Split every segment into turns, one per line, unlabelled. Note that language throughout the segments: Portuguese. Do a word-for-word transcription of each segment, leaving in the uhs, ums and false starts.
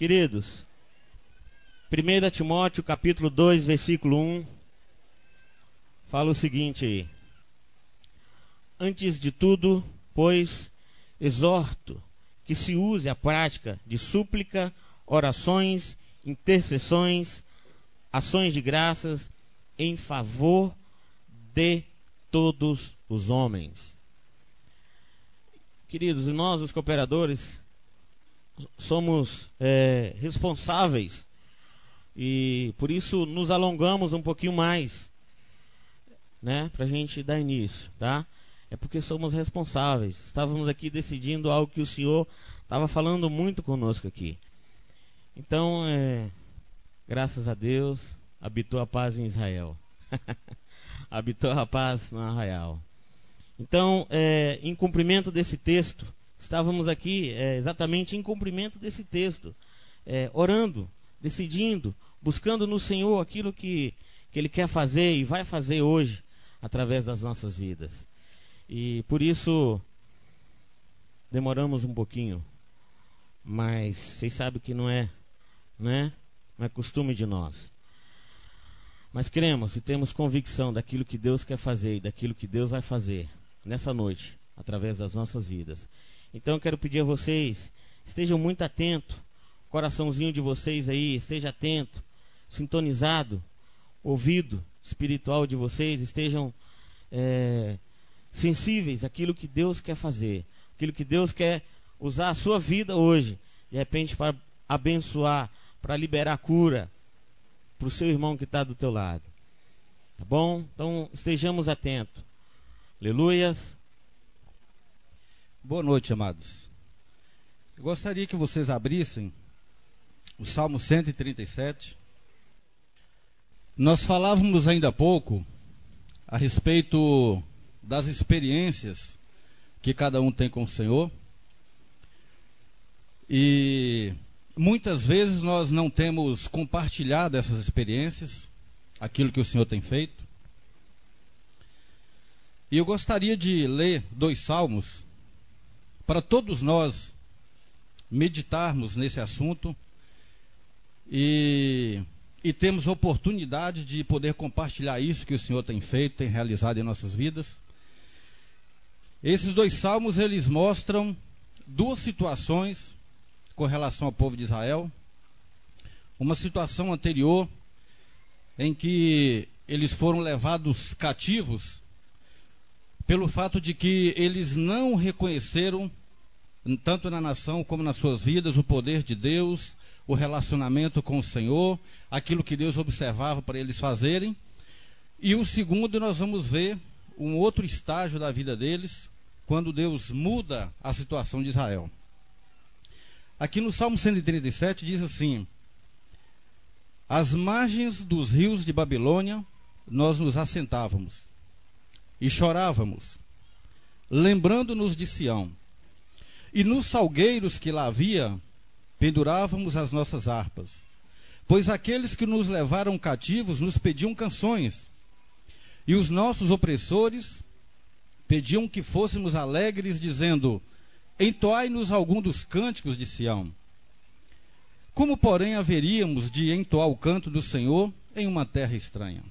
Queridos, primeiro Timóteo capítulo dois, versículo um, fala o seguinte aí: antes de tudo, pois, exorto que se use a prática de súplica, orações, intercessões, ações de graças em favor de todos os homens. Queridos, nós, os cooperadores, somos é, responsáveis e por isso nos alongamos um pouquinho mais, né, para a gente dar início, tá? É porque somos responsáveis. Estávamos aqui decidindo algo que o Senhor estava falando muito conosco aqui. Então, é, graças a Deus, habitou a paz em Israel. Habitou a paz no arraial. Então, é, em cumprimento desse texto, estávamos aqui é, exatamente em cumprimento desse texto, é, orando, decidindo, buscando no Senhor aquilo que, que Ele quer fazer e vai fazer hoje através das nossas vidas. E por isso demoramos um pouquinho, mas vocês sabem que não é, né? Não é costume de nós. Mas cremos e temos convicção daquilo que Deus quer fazer e daquilo que Deus vai fazer nessa noite, através das nossas vidas. Então eu quero pedir a vocês, estejam muito atentos, o coraçãozinho de vocês aí, esteja atento, sintonizado, ouvido espiritual de vocês, estejam é, sensíveis àquilo que Deus quer fazer, aquilo que Deus quer usar a sua vida hoje, de repente para abençoar, para liberar cura para o seu irmão que está do teu lado, tá bom? Então estejamos atentos. Aleluias.
Boa noite, amados. Eu gostaria que vocês abrissem o Salmo cento e trinta e sete. Nós falávamos ainda há pouco a respeito das experiências que cada um tem com o Senhor. E muitas vezes nós não temos compartilhado essas experiências, aquilo que o Senhor tem feito. E eu gostaria de ler dois salmos para todos nós meditarmos nesse assunto e, e termos oportunidade de poder compartilhar isso que o Senhor tem feito, tem realizado em nossas vidas. Esses dois salmos, eles mostram duas situações com relação ao povo de Israel. Uma situação anterior em que eles foram levados cativos pelo fato de que eles não reconheceram, tanto na nação como nas suas vidas, o poder de Deus, o relacionamento com o Senhor, aquilo que Deus observava para eles fazerem. E o segundo, nós vamos ver um outro estágio da vida deles, quando Deus muda a situação de Israel. Aqui no Salmo cento e trinta e sete diz assim: às margens dos rios de Babilônia nós nos assentávamos e chorávamos, lembrando-nos de Sião. E nos salgueiros que lá havia, pendurávamos as nossas harpas. Pois aqueles que nos levaram cativos nos pediam canções, e os nossos opressores pediam que fôssemos alegres, dizendo: entoai-nos algum dos cânticos de Sião. Como, porém, haveríamos de entoar o canto do Senhor em uma terra estranha?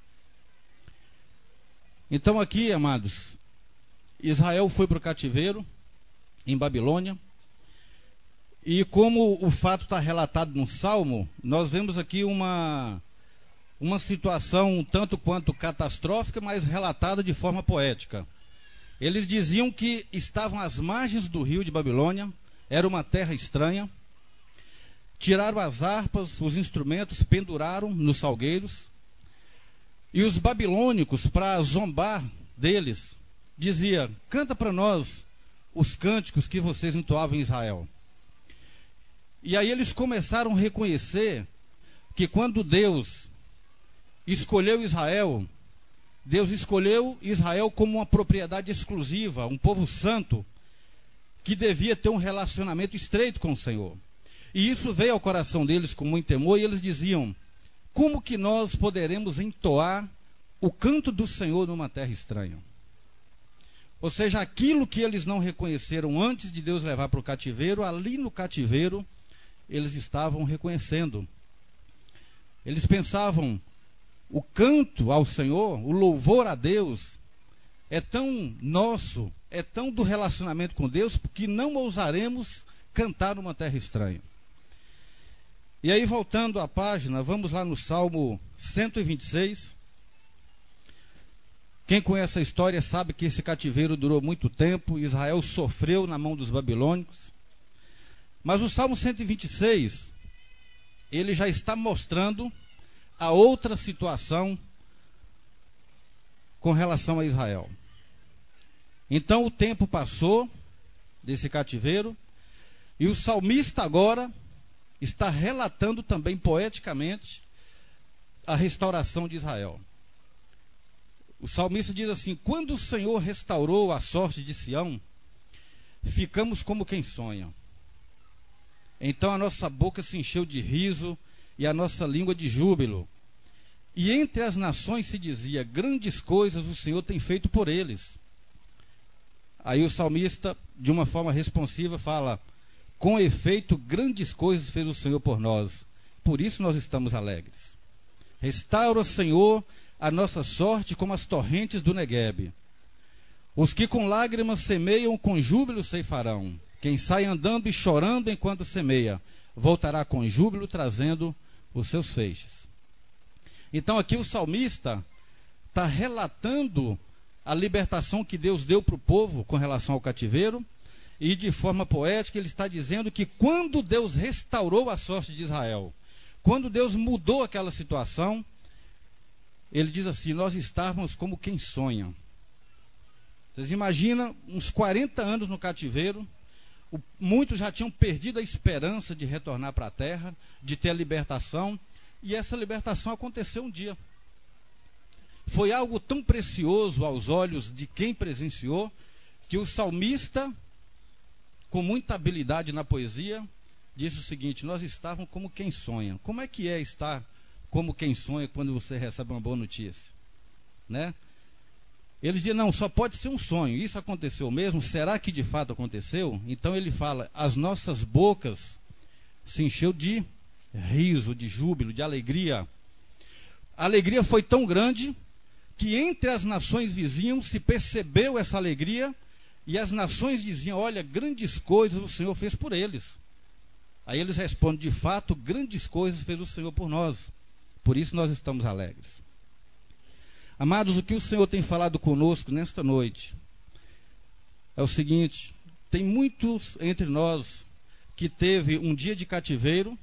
Então aqui, amados, Israel foi para o cativeiro em Babilônia, e como o fato está relatado no Salmo, nós vemos aqui uma, uma situação um tanto quanto catastrófica, mas relatada de forma poética. Eles diziam que estavam às margens do rio de Babilônia, era uma terra estranha, tiraram as harpas, os instrumentos, penduraram nos salgueiros, e os babilônicos, para zombar deles, dizia: canta para nós os cânticos que vocês entoavam em Israel. E aí eles começaram a reconhecer que quando Deus escolheu Israel, Deus escolheu Israel como uma propriedade exclusiva, um povo santo, que devia ter um relacionamento estreito com o Senhor. E isso veio ao coração deles com muito temor, e eles diziam: como que nós poderemos entoar o canto do Senhor numa terra estranha? Ou seja, aquilo que eles não reconheceram antes de Deus levar para o cativeiro, ali no cativeiro, eles estavam reconhecendo. Eles pensavam, o canto ao Senhor, o louvor a Deus, é tão nosso, é tão do relacionamento com Deus, que não ousaremos cantar numa terra estranha. E aí, voltando à página, vamos lá no Salmo cento e vinte e seis. Quem conhece a história sabe que esse cativeiro durou muito tempo, Israel sofreu na mão dos babilônicos. Mas o Salmo cento e vinte e seis, ele já está mostrando a outra situação com relação a Israel. Então o tempo passou desse cativeiro, e o salmista agora está relatando também poeticamente a restauração de Israel. O salmista diz assim: quando o Senhor restaurou a sorte de Sião, ficamos como quem sonha. Então a nossa boca se encheu de riso e a nossa língua de júbilo. E entre as nações se dizia: grandes coisas o Senhor tem feito por eles. Aí o salmista, de uma forma responsiva, fala: com efeito, grandes coisas fez o Senhor por nós, por isso nós estamos alegres. Restaura, Senhor, a nossa sorte como as torrentes do Neguebe. Os que com lágrimas semeiam, com júbilo ceifarão. Quem sai andando e chorando enquanto semeia, voltará com júbilo trazendo os seus feixes. Então aqui o salmista está relatando a libertação que Deus deu para o povo com relação ao cativeiro, e de forma poética ele está dizendo que quando Deus restaurou a sorte de Israel, quando Deus mudou aquela situação, ele diz assim: nós estávamos como quem sonha. Vocês imaginam uns quarenta anos no cativeiro, o, muitos já tinham perdido a esperança de retornar para a terra, de ter a libertação, e essa libertação aconteceu um dia. Foi algo tão precioso aos olhos de quem presenciou, que o salmista, com muita habilidade na poesia, disse o seguinte: nós estávamos como quem sonha. Como é que é estar como quem sonha quando você recebe uma boa notícia? Né? Eles dizem: não, só pode ser um sonho. Isso aconteceu mesmo? Será que de fato aconteceu? Então ele fala: as nossas bocas se encheu de riso, de júbilo, de alegria. A alegria foi tão grande que entre as nações vizinhas se percebeu essa alegria, e as nações diziam: olha, grandes coisas o Senhor fez por eles. Aí eles respondem: de fato, grandes coisas fez o Senhor por nós, por isso nós estamos alegres. Amados, o que o Senhor tem falado conosco nesta noite é o seguinte: tem muitos entre nós que teve um dia de cativeiro,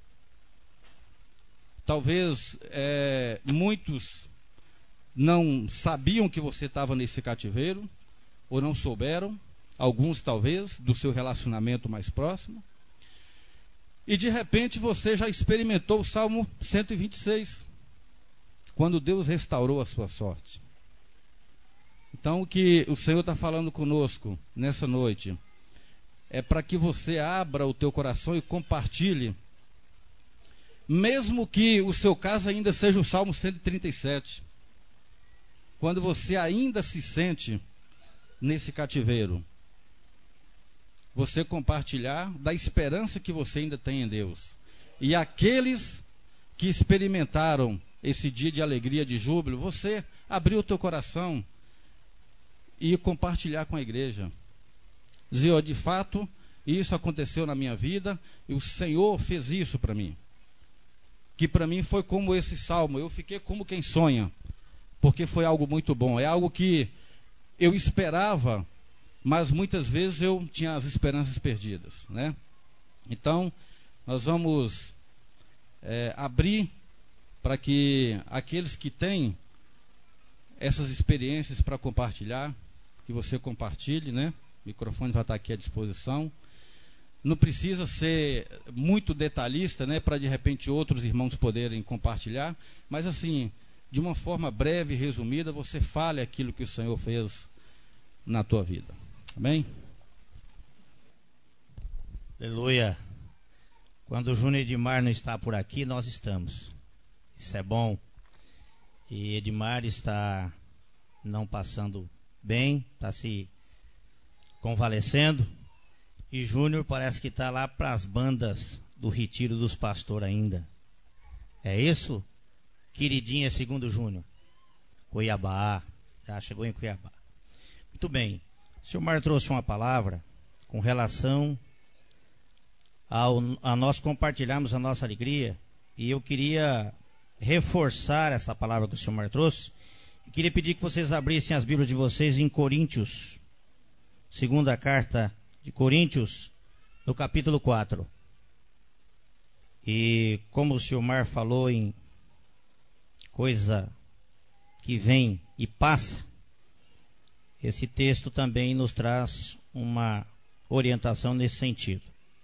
talvez é, muitos não sabiam que você estava nesse cativeiro, ou não souberam, alguns talvez, do seu relacionamento mais próximo, e de repente você já experimentou o Salmo cento e vinte e seis, quando Deus restaurou a sua sorte. Então o que o Senhor está falando conosco nessa noite é para que você abra o teu coração e compartilhe, mesmo que o seu caso ainda seja o Salmo cento e trinta e sete, quando você ainda se sente nesse cativeiro, você compartilhar da esperança que você ainda tem em Deus. E aqueles que experimentaram esse dia de alegria, de júbilo, você abrir o teu coração e compartilhar com a igreja. Dizer: oh, de fato, isso aconteceu na minha vida, e o Senhor fez isso para mim. Que para mim foi como esse salmo, eu fiquei como quem sonha, porque foi algo muito bom. É algo que eu esperava, mas muitas vezes eu tinha as esperanças perdidas, né? Então, nós vamos é, abrir para que aqueles que têm essas experiências para compartilhar, que você compartilhe, né? O microfone vai estar aqui à disposição. Não precisa ser muito detalhista, né, para de repente outros irmãos poderem compartilhar, mas assim, de uma forma breve e resumida, você fale aquilo que o Senhor fez na tua vida. Amém?
Aleluia. Quando o Júnior Edmar não está por aqui, nós estamos. Isso é bom. E Edmar está não passando bem, está se convalescendo. E Júnior parece que está lá para as bandas do retiro dos pastores ainda. É isso? Queridinha segundo Júnior. Cuiabá. Já chegou em Cuiabá. Muito bem. O senhor Mar trouxe uma palavra com relação ao, a nós compartilharmos a nossa alegria. E eu queria reforçar essa palavra que o senhor Mar trouxe. E queria pedir que vocês abrissem as Bíblias de vocês em Coríntios. Segunda carta de Coríntios, no capítulo quatro. E como o senhor Mar falou em coisa que vem e passa, esse texto também nos traz uma orientação nesse sentido.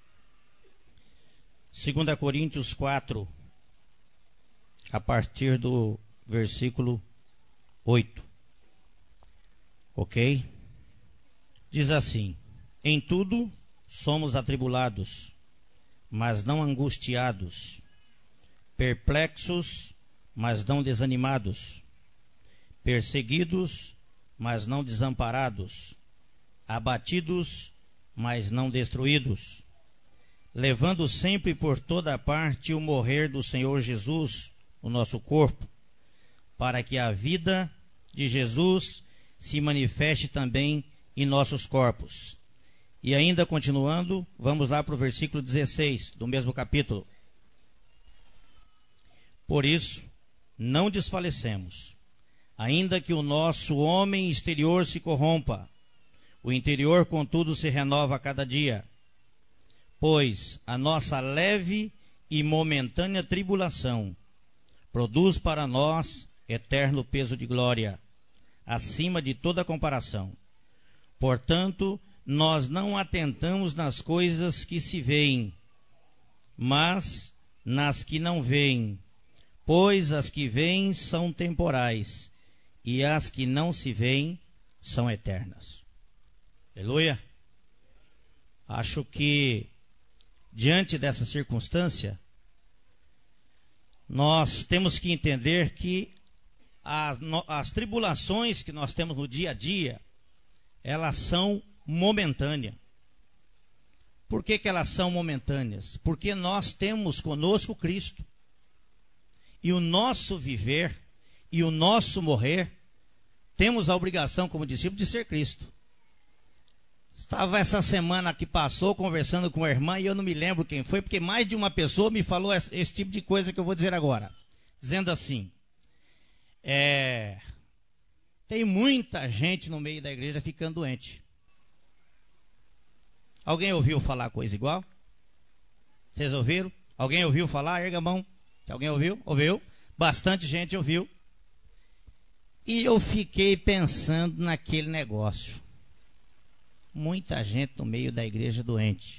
Segunda Coríntios quatro, a partir do versículo oito. Ok? Diz assim: em tudo somos atribulados, mas não angustiados, perplexos, mas não desanimados, perseguidos, mas não desamparados, abatidos, mas não destruídos, levando sempre por toda parte o morrer do Senhor Jesus, o nosso corpo, para que a vida de Jesus se manifeste também em nossos corpos. E ainda continuando, vamos lá para o versículo dezesseis do mesmo capítulo. Por isso, não desfalecemos, ainda que o nosso homem exterior se corrompa, o interior, contudo, se renova a cada dia. Pois a nossa leve e momentânea tribulação produz para nós eterno peso de glória, acima de toda comparação. Portanto, nós não atentamos nas coisas que se veem, mas nas que não veem, pois as que veem são temporais, e as que não se veem são eternas. Aleluia! Acho que, diante dessa circunstância, nós temos que entender que as, as tribulações que nós temos no dia a dia, elas são momentâneas. Por que que elas são momentâneas? Porque nós temos conosco Cristo. E o nosso viver e o nosso morrer, temos a obrigação como discípulo de ser Cristo. Estava essa semana que passou conversando com a irmã e eu não me lembro quem foi, porque mais de uma pessoa me falou esse, esse tipo de coisa que eu vou dizer agora. Dizendo assim, é, tem muita gente no meio da igreja ficando doente. Alguém ouviu falar coisa igual? Vocês ouviram? Alguém ouviu falar? Erga a mão. Alguém ouviu? Ouviu? Bastante gente ouviu. E eu fiquei pensando naquele negócio. Muita gente no meio da igreja doente.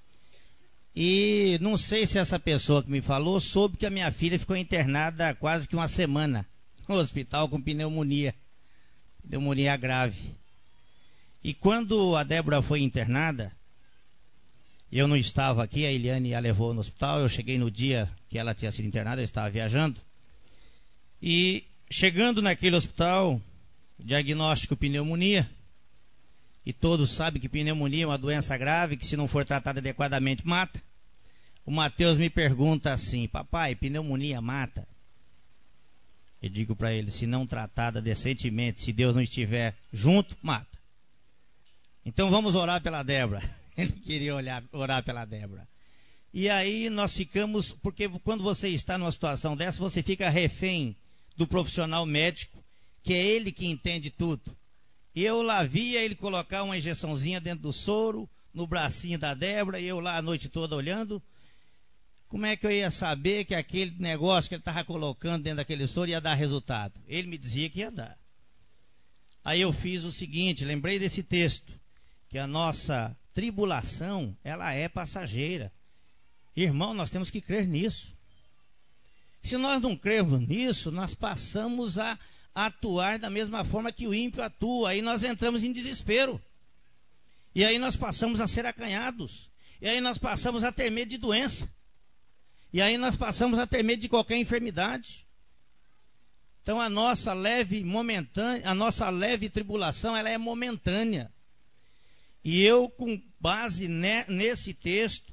E não sei se essa pessoa que me falou soube que a minha filha ficou internada há quase que uma semana no hospital com pneumonia. Pneumonia grave. E quando a Débora foi internada, eu não estava aqui, a Eliane a levou no hospital, eu cheguei no dia que ela tinha sido internada, eu estava viajando. E chegando naquele hospital, diagnóstico pneumonia. E todos sabem que pneumonia é uma doença grave, que se não for tratada adequadamente mata. O Mateus me pergunta assim, papai, pneumonia mata? Eu digo para ele, se não tratada decentemente, se Deus não estiver junto, mata. Então vamos orar pela Débora. Ele queria olhar, orar pela Débora. E aí nós ficamos, porque quando você está numa situação dessa, você fica refém do profissional médico, que é ele que entende tudo. E eu lá via ele colocar uma injeçãozinha dentro do soro, no bracinho da Débora, e eu lá a noite toda olhando. Como é que eu ia saber que aquele negócio que ele estava colocando dentro daquele soro ia dar resultado? Ele me dizia que ia dar. Aí eu fiz o seguinte, lembrei desse texto, que a nossa tribulação, ela é passageira. Irmão, nós temos que crer nisso. Se nós não crermos nisso, nós passamos a atuar da mesma forma que o ímpio atua. Aí nós entramos em desespero. E aí nós passamos a ser acanhados. E aí nós passamos a ter medo de doença. E aí nós passamos a ter medo de qualquer enfermidade. Então a nossa leve momentânea, a nossa leve tribulação, ela é momentânea. E eu, com base ne, nesse texto,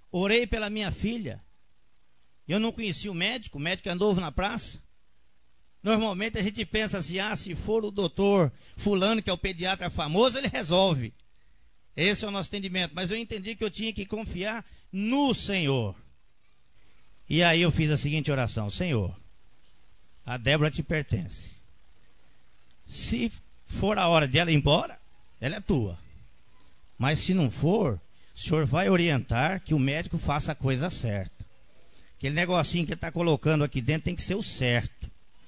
orei pela minha filha. Eu não conhecia o médico, o médico é novo na praça. Normalmente a gente pensa assim, ah, se for o doutor fulano, que é o pediatra famoso, ele resolve. Esse é o nosso entendimento. Mas eu entendi que eu tinha que confiar no Senhor. E aí eu fiz a seguinte oração: Senhor, a Débora te pertence. Se for a hora de ela ir embora, ela é tua. Mas se não for, o Senhor vai orientar que o médico faça a coisa certa. Aquele negocinho que ele está colocando aqui dentro tem que ser o certo.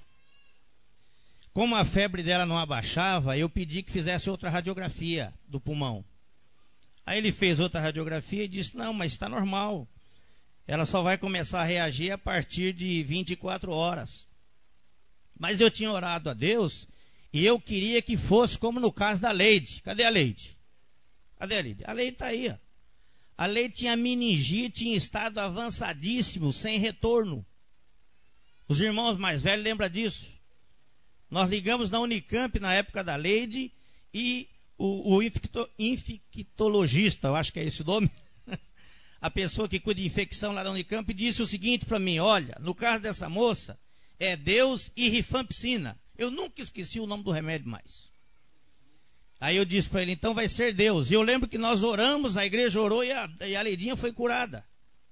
Como a febre dela não abaixava, eu pedi que fizesse outra radiografia do pulmão. Aí ele fez outra radiografia e disse, não, mas está normal. Ela só vai começar a reagir a partir de vinte e quatro horas. Mas eu tinha orado a Deus e eu queria que fosse como no caso da Leide. Cadê a Leide? Cadê a Leide? A Leide está aí. Ó. A Leide tinha meningite em estado avançadíssimo, sem retorno. Os irmãos mais velhos lembram disso. Nós ligamos na Unicamp na época da Leide e o, o infecto, infectologista, eu acho que é esse o nome, a pessoa que cuida de infecção lá da Unicamp, disse o seguinte para mim: olha, no caso dessa moça, é Deus e rifampicina. Eu nunca esqueci o nome do remédio mais. Aí eu disse para ele, então vai ser Deus. E eu lembro que nós oramos, a igreja orou e a, e a Leidinha foi curada.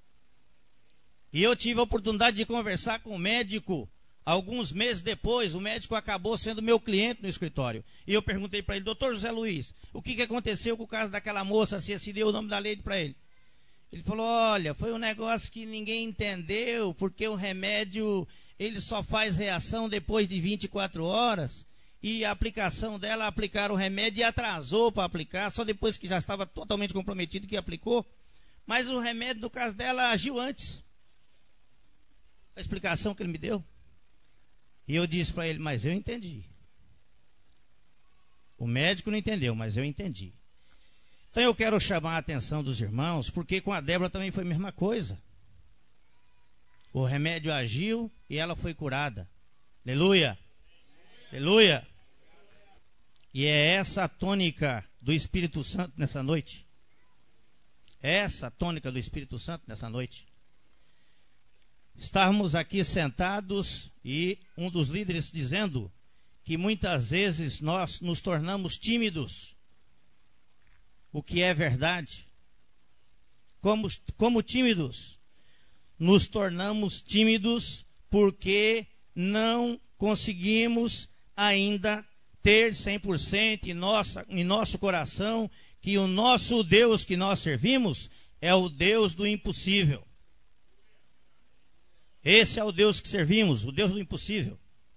E eu tive a oportunidade de conversar com o médico. Alguns meses depois, o médico acabou sendo meu cliente no escritório. E eu perguntei para ele, doutor José Luiz, o que, que aconteceu com o caso daquela moça, se assim, deu o nome da Leide para ele? Ele falou, olha, foi um negócio que ninguém entendeu, porque o remédio, ele só faz reação depois de vinte e quatro horas, e a aplicação dela, aplicaram o remédio e atrasou para aplicar, só depois que já estava totalmente comprometido que aplicou. Mas o remédio, no caso dela, agiu antes. A explicação que ele me deu. E eu disse para ele, mas eu entendi. O médico não entendeu, mas eu entendi. Então eu quero chamar a atenção dos irmãos, porque com a Débora também foi a mesma coisa. O remédio agiu e ela foi curada. Aleluia! Aleluia! E é essa a tônica do Espírito Santo nessa noite. É essa a tônica do Espírito Santo nessa noite. Estávamos aqui sentados e um dos líderes dizendo que muitas vezes nós nos tornamos tímidos. O que é verdade. Como, como tímidos? Nos tornamos tímidos porque não conseguimos ainda ter cem por cento em, nossa, em nosso coração que o nosso Deus que nós servimos é o Deus do impossível. Esse é o Deus que servimos, o Deus do impossível.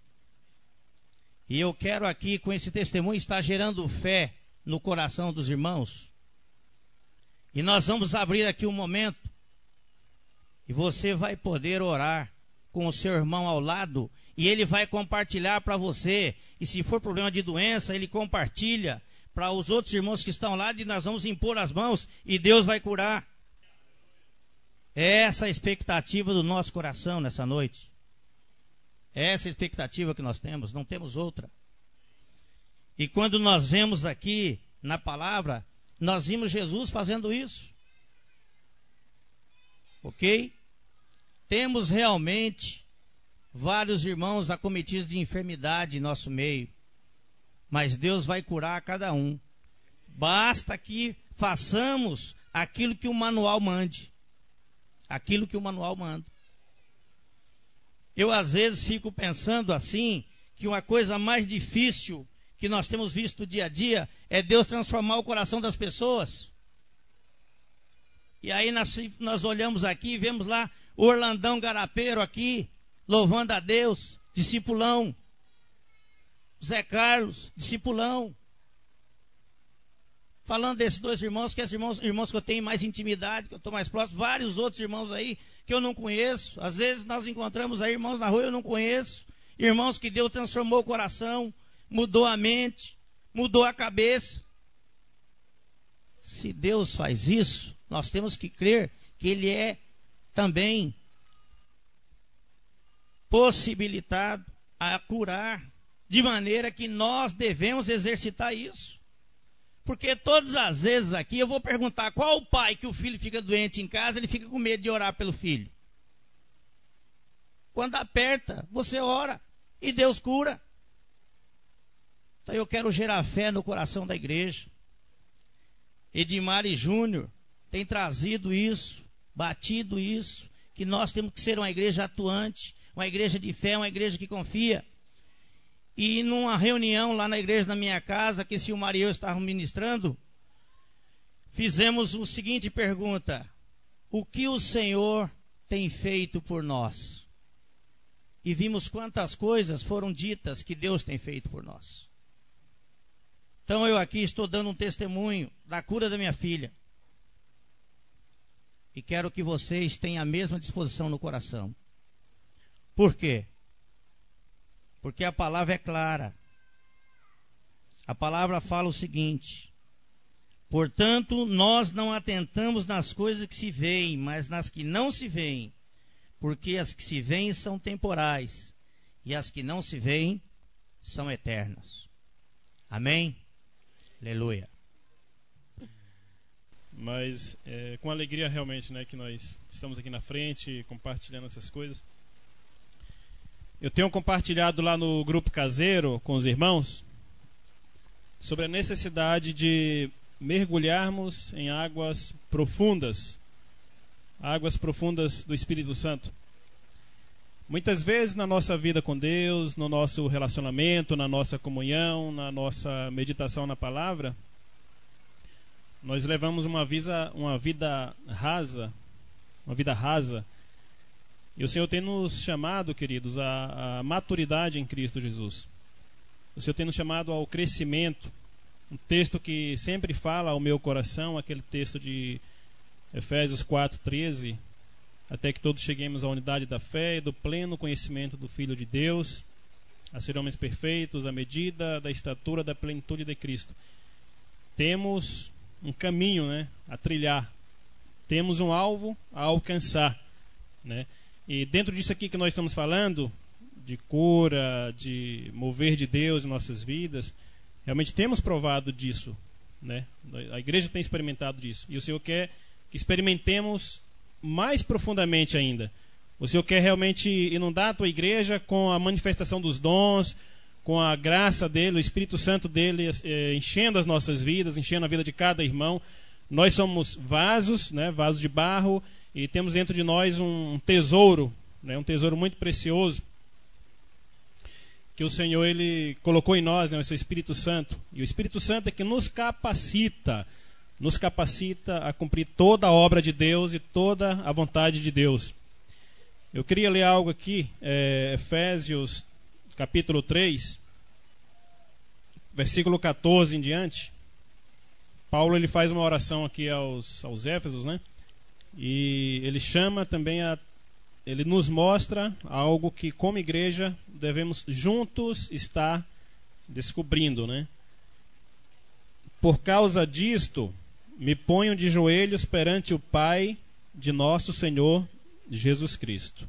E eu quero aqui, com esse testemunho, estar gerando fé no coração dos irmãos. E nós vamos abrir aqui um momento. E você vai poder orar com o seu irmão ao lado. E ele vai compartilhar para você. E se for problema de doença, ele compartilha para os outros irmãos que estão lá. E nós vamos impor as mãos e Deus vai curar. É essa a expectativa do nosso coração nessa noite. É essa a expectativa que nós temos, não temos outra. E quando nós vemos aqui na palavra, nós vimos Jesus fazendo isso. Ok? Temos realmente vários irmãos acometidos de enfermidade em nosso meio. Mas Deus vai curar cada um. Basta que façamos aquilo que o manual mande. Aquilo que o manual manda. Eu às vezes fico pensando assim, que uma coisa mais difícil que nós temos visto no dia a dia é Deus transformar o coração das pessoas. E aí nós, nós olhamos aqui e vemos lá o Orlandão Garapeiro aqui, louvando a Deus, discipulão. Zé Carlos, discipulão. Falando desses dois irmãos, que são irmãos, irmãos que eu tenho mais intimidade, que eu estou mais próximo, vários outros irmãos aí que eu não conheço. Às vezes nós encontramos aí irmãos na rua que eu não conheço. Irmãos que Deus transformou o coração, mudou a mente, mudou a cabeça. Se Deus faz isso, nós temos que crer que Ele é também possibilitado a curar, de maneira que nós devemos exercitar isso. Porque todas as vezes aqui eu vou perguntar qual o pai que o filho fica doente em casa, ele fica com medo de orar pelo filho. Quando aperta, você ora e Deus cura. Então eu quero gerar fé no coração da igreja. Edmar e Júnior têm trazido isso, batido isso, que nós temos que ser uma igreja atuante, uma igreja de fé, uma igreja que confia. E numa reunião lá na igreja da minha casa, que Silmar e eu estávamos ministrando, fizemos a seguinte pergunta: o que o Senhor tem feito por nós? E vimos quantas coisas foram ditas que Deus tem feito por nós. Então eu aqui estou dando um testemunho da cura da minha filha. E quero que vocês tenham a mesma disposição no coração. Por quê? Porque a palavra é clara. A palavra fala o seguinte: portanto, nós não atentamos nas coisas que se veem, mas nas que não se veem. Porque as que se veem são temporais, e as que não se veem são eternas. Amém? Aleluia.
Mas é, com alegria realmente, né, que nós estamos aqui na frente compartilhando essas coisas. Eu tenho compartilhado lá no grupo caseiro com os irmãos sobre a necessidade de mergulharmos em águas profundas, águas profundas do Espírito Santo. Muitas vezes na nossa vida com Deus, no nosso relacionamento, na nossa comunhão, na nossa meditação na palavra, nós levamos uma vida, uma vida rasa, uma vida rasa. E o Senhor tem nos chamado, queridos, à, à maturidade em Cristo Jesus. O Senhor tem nos chamado ao crescimento. Um texto que sempre fala ao meu coração, aquele texto de Efésios quatro, treze, até que todos cheguemos à unidade da fé e do pleno conhecimento do Filho de Deus, a ser homens perfeitos, à medida da estatura da plenitude de Cristo. Temos um caminho, né, a trilhar. Temos um alvo a alcançar, né? E dentro disso aqui que nós estamos falando, de cura, de mover de Deus em nossas vidas, realmente temos provado disso, né? A igreja tem experimentado disso. E o Senhor quer que experimentemos mais profundamente ainda. O Senhor quer realmente inundar a tua igreja com a manifestação dos dons, com a graça dele, o Espírito Santo dele eh, enchendo as nossas vidas, enchendo a vida de cada irmão. Nós somos vasos, né, vasos de barro, e temos dentro de nós um tesouro, né, um tesouro muito precioso, que o Senhor ele colocou em nós, né, o seu Espírito Santo. E o Espírito Santo é que nos capacita, nos capacita a cumprir toda a obra de Deus e toda a vontade de Deus. Eu queria ler algo aqui, é, Efésios capítulo três, versículo catorze em diante. Paulo ele faz uma oração aqui aos, aos Éfesos, né? E ele chama também a... Ele nos mostra algo que como igreja devemos juntos estar descobrindo, né? Por causa disto, me ponho de joelhos perante o Pai de nosso Senhor Jesus Cristo.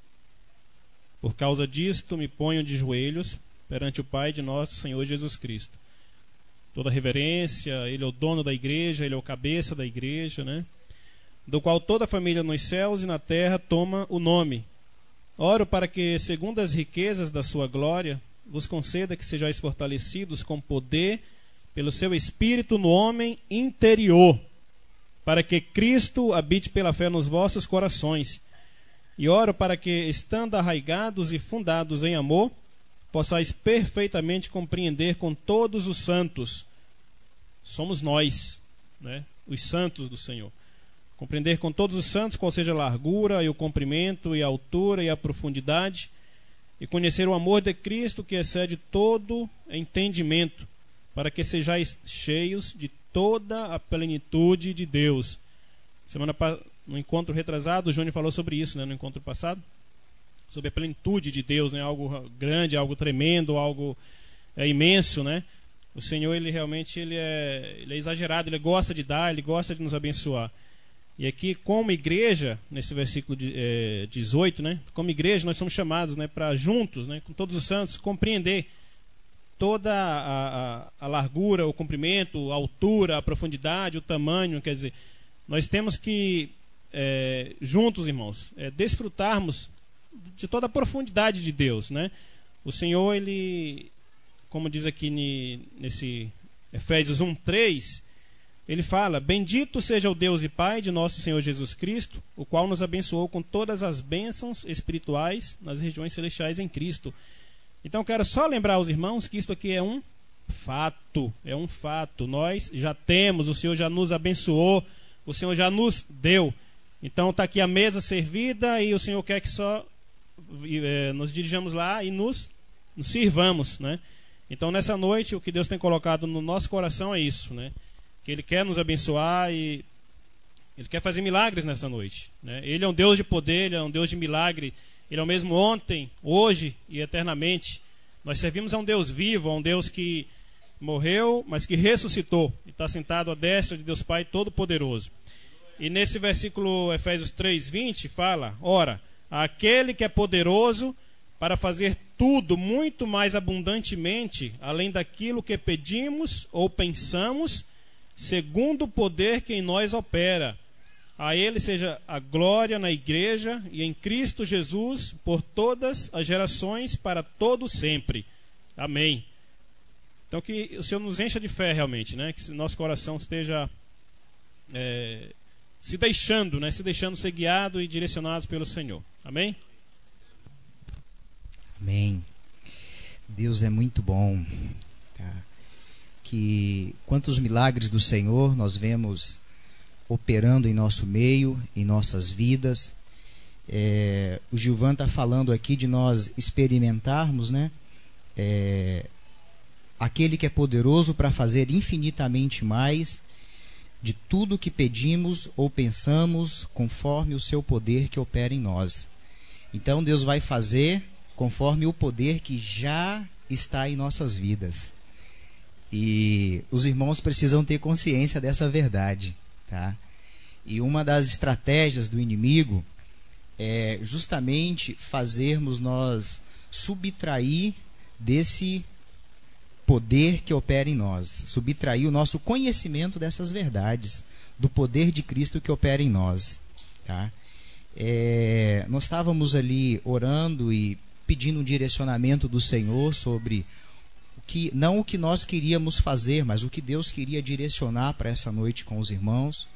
Por causa disto, me ponho de joelhos perante o Pai de nosso Senhor Jesus Cristo. Toda reverência, Ele é o dono da igreja, Ele é o cabeça da igreja, né? Do qual toda a família nos céus e na terra toma o nome. Oro para que, segundo as riquezas da sua glória, vos conceda que sejais fortalecidos com poder pelo seu Espírito no homem interior, para que Cristo habite pela fé nos vossos corações. E oro para que, estando arraigados e fundados em amor, possais perfeitamente compreender com todos os santos, somos nós, né, os santos do Senhor, compreender com todos os santos qual seja a largura e o comprimento e a altura e a profundidade, e conhecer o amor de Cristo que excede todo entendimento, para que sejais cheios de toda a plenitude de Deus. Semana pa... no encontro retrasado, o Júnior falou sobre isso, né, no encontro passado, sobre a plenitude de Deus, né, algo grande, algo tremendo, algo é, imenso, né? O Senhor, ele realmente ele é, ele é exagerado, ele gosta de dar, ele gosta de nos abençoar. E aqui, como igreja, nesse versículo de, é, dezoito, né, como igreja, nós somos chamados, né, para juntos, né, com todos os santos, compreender toda a, a, a largura, o comprimento, a altura, a profundidade, o tamanho. Quer dizer, nós temos que, é, juntos, irmãos, é, desfrutarmos de toda a profundidade de Deus, né? O Senhor, ele, como diz aqui nesse Efésios um, três, ele fala: bendito seja o Deus e Pai de nosso Senhor Jesus Cristo, o qual nos abençoou com todas as bênçãos espirituais nas regiões celestiais em Cristo. Então quero só lembrar aos irmãos que isto aqui é um fato, é um fato. Nós já temos, o Senhor já nos abençoou, o Senhor já nos deu. Então está aqui a mesa servida e o Senhor quer que só é, nos dirijamos lá e nos, nos sirvamos, né? Então nessa noite o que Deus tem colocado no nosso coração é isso, né? Que Ele quer nos abençoar e Ele quer fazer milagres nessa noite, né? Ele é um Deus de poder, Ele é um Deus de milagre. Ele é o mesmo ontem, hoje e eternamente. Nós servimos a um Deus vivo, a um Deus que morreu, mas que ressuscitou e está sentado à destra de Deus Pai Todo-Poderoso. E nesse versículo Efésios três, vinte fala: ora, aquele que é poderoso para fazer tudo muito mais abundantemente, além daquilo que pedimos ou pensamos, segundo o poder que em nós opera. A Ele seja a glória na igreja e em Cristo Jesus por todas as gerações, para todo sempre. Amém. Então que o Senhor nos encha de fé realmente, né? Que nosso coração esteja é, se deixando, né? Se deixando ser guiado e direcionados pelo Senhor. Amém?
Amém. Deus é muito bom. Tá? Que quantos milagres do Senhor nós vemos operando em nosso meio, em nossas vidas. É, o Gilvan está falando aqui de nós experimentarmos, né, é, aquele que é poderoso para fazer infinitamente mais de tudo que pedimos ou pensamos, conforme o seu poder que opera em nós. Então Deus vai fazer conforme o poder que já está em nossas vidas. E os irmãos precisam ter consciência dessa verdade. Tá? E uma das estratégias do inimigo é justamente fazermos nós subtrair desse poder que opera em nós, subtrair o nosso conhecimento dessas verdades, do poder de Cristo que opera em nós. Tá? É, nós estávamos ali orando e pedindo um direcionamento do Senhor sobre que, não o que nós queríamos fazer, mas o que Deus queria direcionar para essa noite com os irmãos.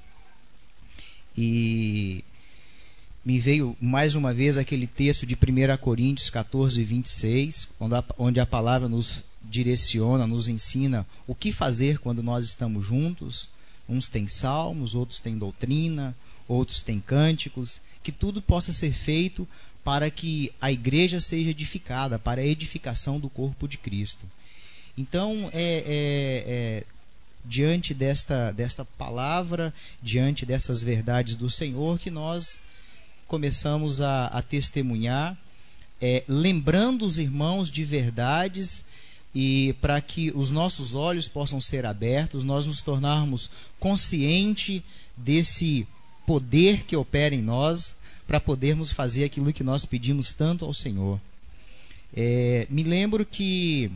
E me veio mais uma vez aquele texto de primeira Coríntios catorze, vinte e seis, onde a, onde a palavra nos direciona, nos ensina o que fazer quando nós estamos juntos. Uns têm salmos, outros têm doutrina, outros têm cânticos, que tudo possa ser feito para que a igreja seja edificada, para a edificação do corpo de Cristo. Então, é, é, é, diante desta, desta palavra, diante dessas verdades do Senhor, que nós começamos a, a testemunhar, é, lembrando os irmãos de verdades, e para que os nossos olhos possam ser abertos, nós nos tornarmos conscientes desse poder que opera em nós, para podermos fazer aquilo que nós pedimos tanto ao Senhor. É, me lembro que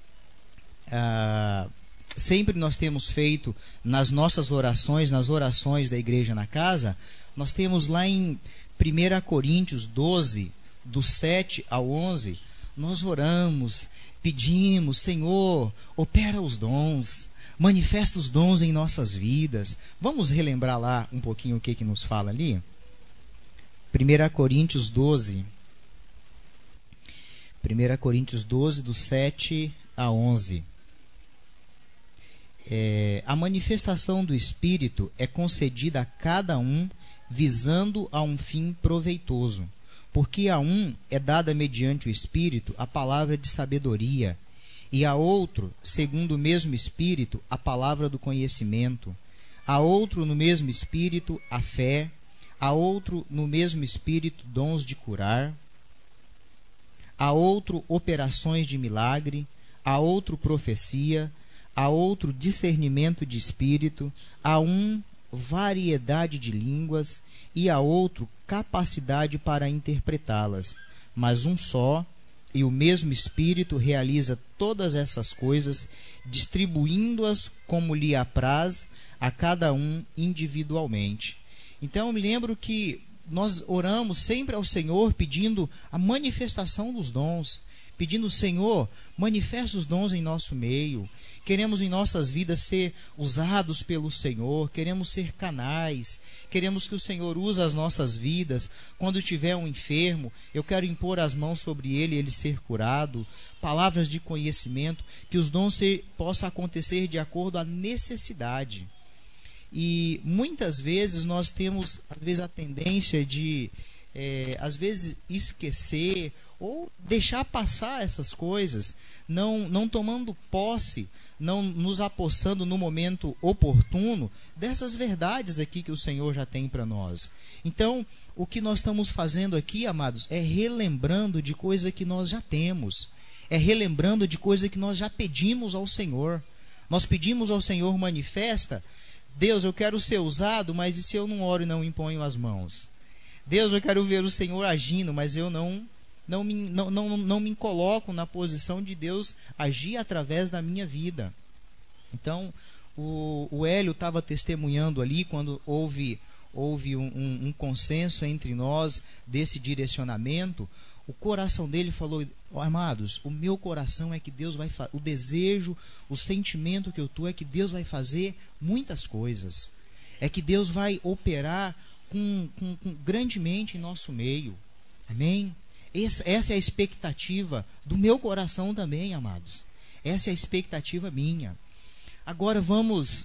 Ah, sempre nós temos feito nas nossas orações, nas orações da igreja na casa, nós temos lá em primeira Coríntios doze, do sete ao onze, nós oramos, pedimos: Senhor, opera os dons, manifesta os dons em nossas vidas. Vamos relembrar lá um pouquinho o que, que nos fala ali? primeira Coríntios doze, primeira Coríntios doze, do sete a onze. É, a manifestação do Espírito é concedida a cada um visando a um fim proveitoso, porque a um é dada mediante o Espírito a palavra de sabedoria, e a outro, segundo o mesmo Espírito, a palavra do conhecimento, a outro no mesmo Espírito a fé, a outro no mesmo Espírito dons de curar, a outro operações de milagre, a outro profecia, a outro discernimento de espírito, a um variedade de línguas e a outro capacidade para interpretá-las. Mas um só e o mesmo Espírito realiza todas essas coisas, distribuindo-as como lhe apraz a cada um individualmente. Então eu me lembro que nós oramos sempre ao Senhor pedindo a manifestação dos dons, pedindo: Senhor, manifesta os dons em nosso meio. Queremos em nossas vidas ser usados pelo Senhor, queremos ser canais, queremos que o Senhor use as nossas vidas. Quando tiver um enfermo, eu quero impor as mãos sobre ele e ele ser curado. Palavras de conhecimento, que os dons se, possam acontecer de acordo à necessidade. E muitas vezes nós temos, às vezes, a tendência de, é, às vezes, esquecer ou deixar passar essas coisas, não, não tomando posse, não nos apossando no momento oportuno dessas verdades aqui que o Senhor já tem para nós. Então, o que nós estamos fazendo aqui, amados, é relembrando de coisa que nós já temos, é relembrando de coisa que nós já pedimos ao Senhor. Nós pedimos ao Senhor: manifesta. Deus, eu quero ser usado, mas e se eu não oro e não imponho as mãos? Deus, eu quero ver o Senhor agindo, mas eu não Não me, não, não, não me coloco na posição de Deus agir através da minha vida. Então, o, o Hélio estava testemunhando ali quando houve, houve um, um, um consenso entre nós desse direcionamento. O coração dele falou: oh, amados, o meu coração é que Deus vai fazer, o desejo, o sentimento que eu estou é que Deus vai fazer muitas coisas. É que Deus vai operar com, com, com, grandemente em nosso meio. Amém? Essa é a expectativa do meu coração também, amados. Essa é a expectativa minha. Agora vamos...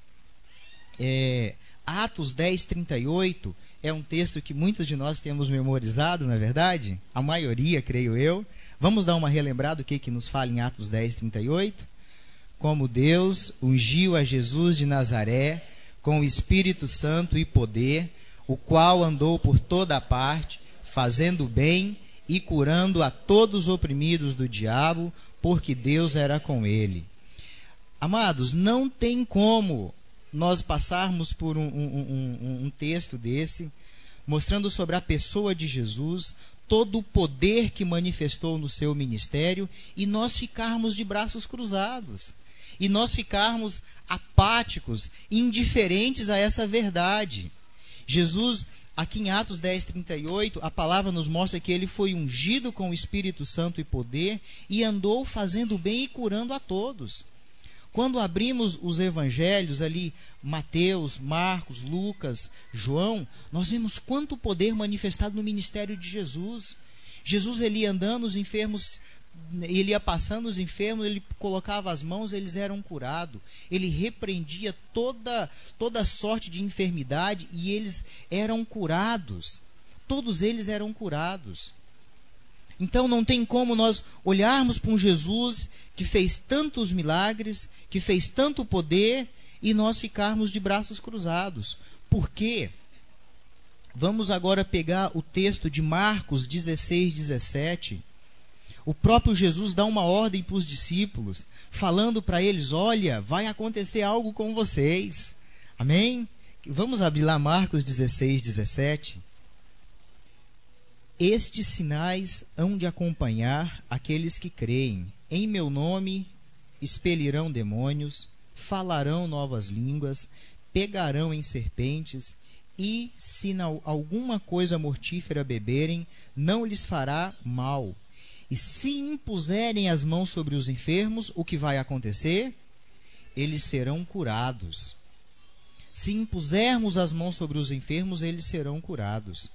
É, Atos dez, trinta e oito é um texto que muitos de nós temos memorizado, não é verdade? A maioria, creio eu. Vamos dar uma relembrada do que, que nos fala em Atos dez, trinta e oito? Como Deus ungiu a Jesus de Nazaré com o Espírito Santo e poder, o qual andou por toda a parte, fazendo bem e curando a todos os oprimidos do diabo, porque Deus era com ele. Amados, não tem como nós passarmos por um, um, um, um texto desse, mostrando sobre a pessoa de Jesus, todo o poder que manifestou no seu ministério, e nós ficarmos de braços cruzados, e nós ficarmos apáticos, indiferentes a essa verdade. Jesus... Aqui em Atos dez, trinta e oito, a palavra nos mostra que ele foi ungido com o Espírito Santo e poder e andou fazendo bem e curando a todos. Quando abrimos os evangelhos ali, Mateus, Marcos, Lucas, João, nós vemos quanto poder manifestado no ministério de Jesus. Jesus, ele ia andando, os enfermos, ele ia passando os enfermos, ele colocava as mãos, eles eram curados. Ele repreendia toda, toda sorte de enfermidade e eles eram curados. Todos eles eram curados. Então não tem como nós olharmos para um Jesus que fez tantos milagres, que fez tanto poder, e nós ficarmos de braços cruzados. Por quê? Vamos agora pegar o texto de Marcos dezesseis, dezessete. O próprio Jesus dá uma ordem para os discípulos, falando para eles: olha, vai acontecer algo com vocês. Amém? Vamos abrir lá Marcos dezesseis, dezessete. Estes sinais hão de acompanhar aqueles que creem. Em meu nome expelirão demônios, falarão novas línguas, pegarão em serpentes, e se alguma coisa mortífera beberem, não lhes fará mal. E se impuserem as mãos sobre os enfermos, o que vai acontecer? Eles serão curados. Se impusermos as mãos sobre os enfermos, eles serão curados.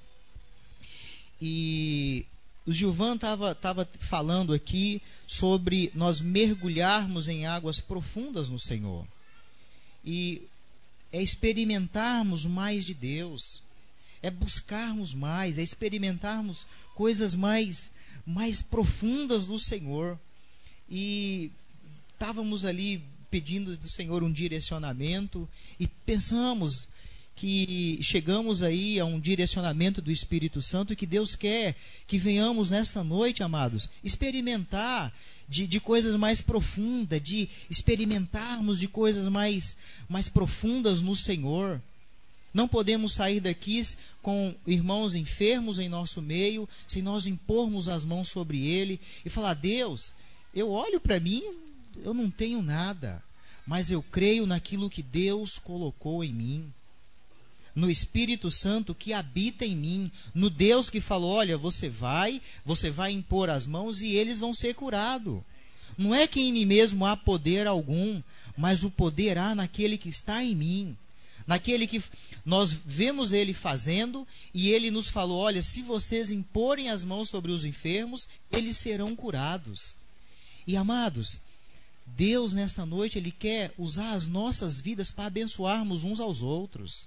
E o Gilvan estava tava falando aqui sobre nós mergulharmos em águas profundas no Senhor. E é experimentarmos mais de Deus. É buscarmos mais, é experimentarmos coisas mais... mais profundas do Senhor. E estávamos ali pedindo do Senhor um direcionamento e pensamos que chegamos aí a um direcionamento do Espírito Santo, e que Deus quer que venhamos nesta noite, amados, experimentar de, de coisas mais profundas, de experimentarmos de coisas mais, mais profundas no Senhor. Não podemos sair daqui com irmãos enfermos em nosso meio, sem nós impormos as mãos sobre ele e falar: Deus, eu olho para mim, eu não tenho nada, mas eu creio naquilo que Deus colocou em mim, no Espírito Santo que habita em mim, no Deus que falou: olha, você vai, você vai impor as mãos e eles vão ser curados. Não é que em mim mesmo há poder algum, mas o poder há naquele que está em mim, naquele que nós vemos ele fazendo, e ele nos falou: olha, se vocês imporem as mãos sobre os enfermos, eles serão curados. E amados, Deus nesta noite, ele quer usar as nossas vidas para abençoarmos uns aos outros.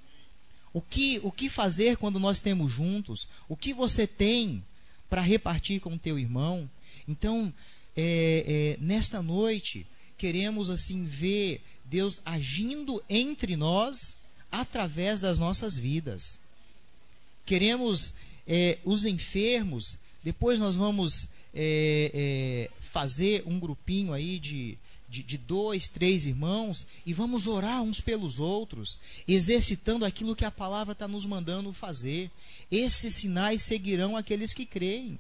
O que, o que fazer quando nós temos juntos? O que você tem para repartir com o teu irmão? Então, é, é, nesta noite, queremos assim ver Deus agindo entre nós através das nossas vidas. Queremos é, os enfermos. Depois nós vamos é, é, fazer um grupinho aí de, de, de dois, três irmãos e vamos orar uns pelos outros, exercitando aquilo que a palavra está nos mandando fazer. Esses sinais seguirão aqueles que creem.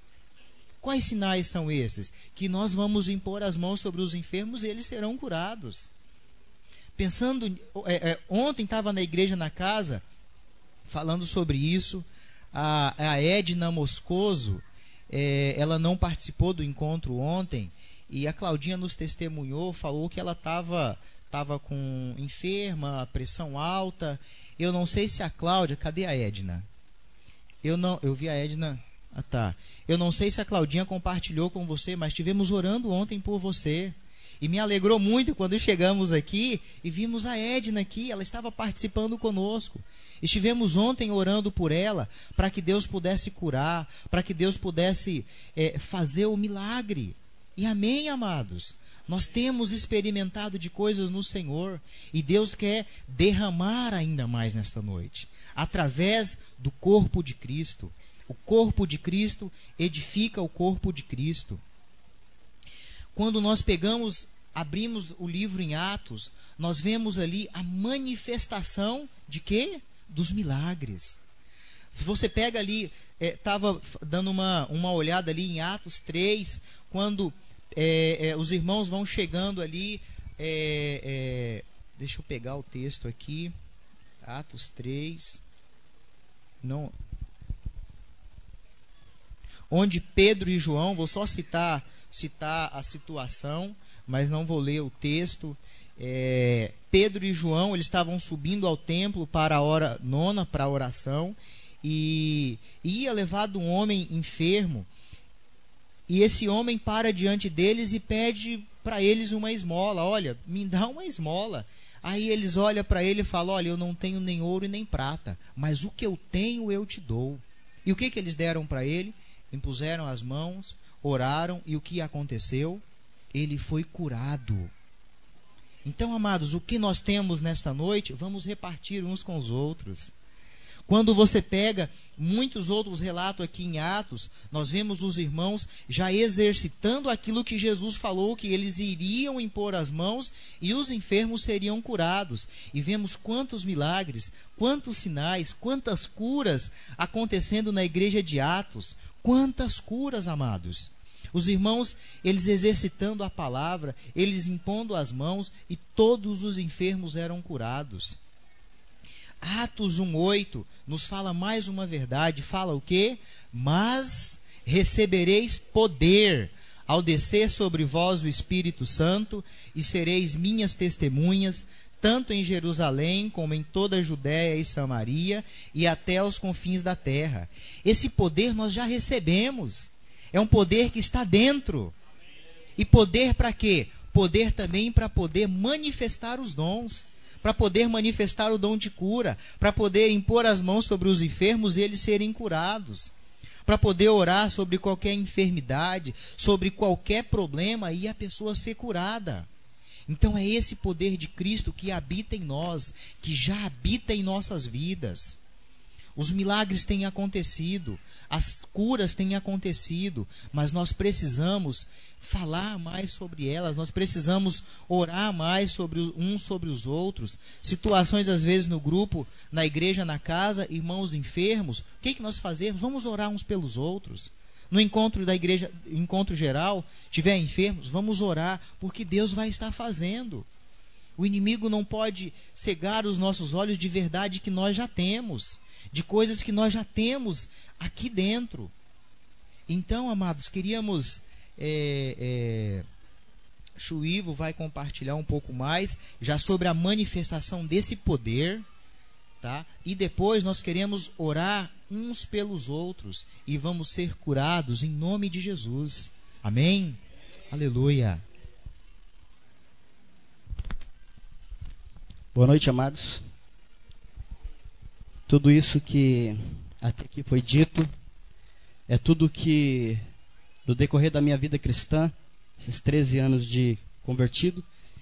Quais sinais são esses? Que nós vamos impor as mãos sobre os enfermos e eles serão curados. Pensando, é, é, ontem estava na igreja, na casa, falando sobre isso. A, a Edna Moscoso, é, ela não participou do encontro ontem, e a Claudinha nos testemunhou, falou que ela estava tava com enferma, pressão alta. Eu não sei se a Cláudia, cadê a Edna? Eu não, eu vi a Edna. Ah, tá. Eu não sei se a Claudinha compartilhou com você, mas estivemos orando ontem por você. E me alegrou muito quando chegamos aqui e vimos a Edna aqui, ela estava participando conosco. Estivemos ontem orando por ela, para que Deus pudesse curar, para que Deus pudesse é, fazer o milagre. E amém, amados? Nós temos experimentado de coisas no Senhor, e Deus quer derramar ainda mais nesta noite, através do corpo de Cristo. O corpo de Cristo edifica o corpo de Cristo. Quando nós pegamos, abrimos o livro em Atos, nós vemos ali a manifestação de quê? Dos milagres. Você pega ali, estava é, dando uma, uma olhada ali em Atos três, quando é, é, os irmãos vão chegando ali, é, é, deixa eu pegar o texto aqui, Atos três, não... onde Pedro e João, vou só citar, citar a situação, mas não vou ler o texto. É, Pedro e João, eles estavam subindo ao templo para a hora nona, para a oração, e ia levado um homem enfermo, e esse homem para diante deles e pede para eles uma esmola. Olha, me dá uma esmola. Aí eles olham para ele e falam: olha, eu não tenho nem ouro e nem prata, mas o que eu tenho eu te dou. E o que, que eles deram para ele? Impuseram as mãos, oraram, e o que aconteceu? Ele foi curado. Então, amados, o que nós temos nesta noite, vamos repartir uns com os outros. Quando você pega muitos outros relatos aqui em Atos, nós vemos os irmãos já exercitando aquilo que Jesus falou, que eles iriam impor as mãos e os enfermos seriam curados. E vemos quantos milagres, quantos sinais, quantas curas acontecendo na igreja de Atos. Quantas curas, amados. Os irmãos, eles exercitando a palavra, eles impondo as mãos, e todos os enfermos eram curados. Atos um, oito nos fala mais uma verdade. Fala o quê? Mas recebereis poder ao descer sobre vós o Espírito Santo, e sereis minhas testemunhas, tanto em Jerusalém como em toda a Judéia e Samaria e até aos confins da terra. Esse poder nós já recebemos. É um poder que está dentro. E poder para quê? Poder também para poder manifestar os dons, para poder manifestar o dom de cura, para poder impor as mãos sobre os enfermos e eles serem curados, para poder orar sobre qualquer enfermidade, sobre qualquer problema e a pessoa ser curada. Então é esse poder de Cristo que habita em nós, que já habita em nossas vidas. Os milagres têm acontecido, as curas têm acontecido, mas nós precisamos falar mais sobre elas, nós precisamos orar mais sobre uns sobre os outros. Situações às vezes no grupo, na igreja, na casa, irmãos enfermos, o que, que nós fazemos? Vamos orar uns pelos outros. No encontro da igreja, encontro geral, tiver enfermos, vamos orar, porque Deus vai estar fazendo. O inimigo não pode cegar os nossos olhos de verdade que nós já temos, de coisas que nós já temos aqui dentro. Então, amados, queríamos... É, é, Chuivo vai compartilhar um pouco mais já sobre a manifestação desse poder, tá? E depois nós queremos orar uns pelos outros e vamos ser curados em nome de Jesus. Amém? Aleluia.
Boa noite, amados. Tudo isso que até aqui foi dito é tudo que no decorrer da minha vida cristã, esses treze anos de convertido,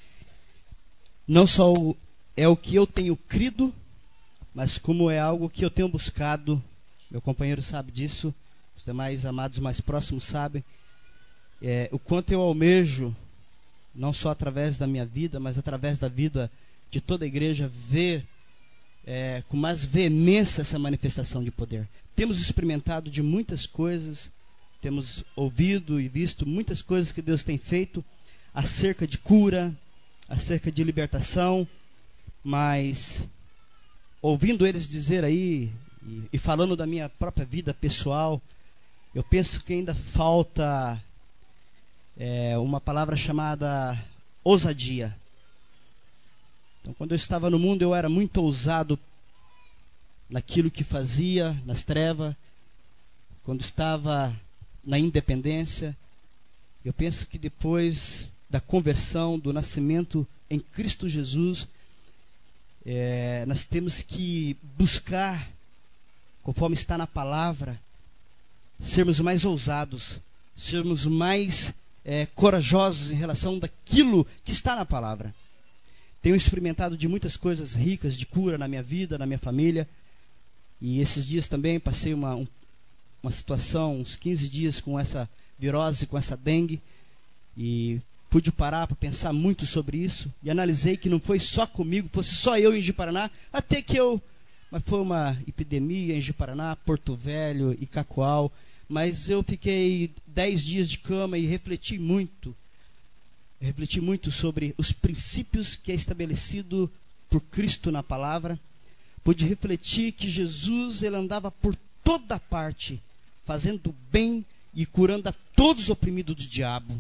não só é o que eu tenho crido, mas como é algo que eu tenho buscado. Meu companheiro sabe disso, os demais amados mais próximos sabem, é, o quanto eu almejo, não só através da minha vida, mas através da vida de toda a igreja, ver é, com mais veemência essa manifestação de poder. Temos experimentado de muitas coisas, temos ouvido e visto muitas coisas que Deus tem feito acerca de cura, acerca de libertação, mas ouvindo eles dizer aí e, e falando da minha própria vida pessoal, eu penso que ainda falta é, uma palavra chamada ousadia. Então, quando eu estava no mundo, eu era muito ousado naquilo que fazia, nas trevas. Quando estava na independência, eu penso que depois da conversão, do nascimento em Cristo Jesus, é, nós temos que buscar, conforme está na palavra, sermos mais ousados, sermos mais é, corajosos em relação daquilo que está na palavra. Tenho experimentado de muitas coisas ricas de cura na minha vida, na minha família, e esses dias também passei uma, um, uma situação, uns quinze dias com essa virose, com essa dengue, e pude parar para pensar muito sobre isso, e analisei que não foi só comigo, fosse só eu em Ji-Paraná, até que eu, mas foi uma epidemia em Ji-Paraná, Porto Velho e Cacoal, mas eu fiquei dez dias de cama e refleti muito, refleti muito sobre os princípios que é estabelecido por Cristo na palavra. Pude refletir que Jesus, ele andava por toda parte, fazendo bem e curando a todos os oprimidos do diabo.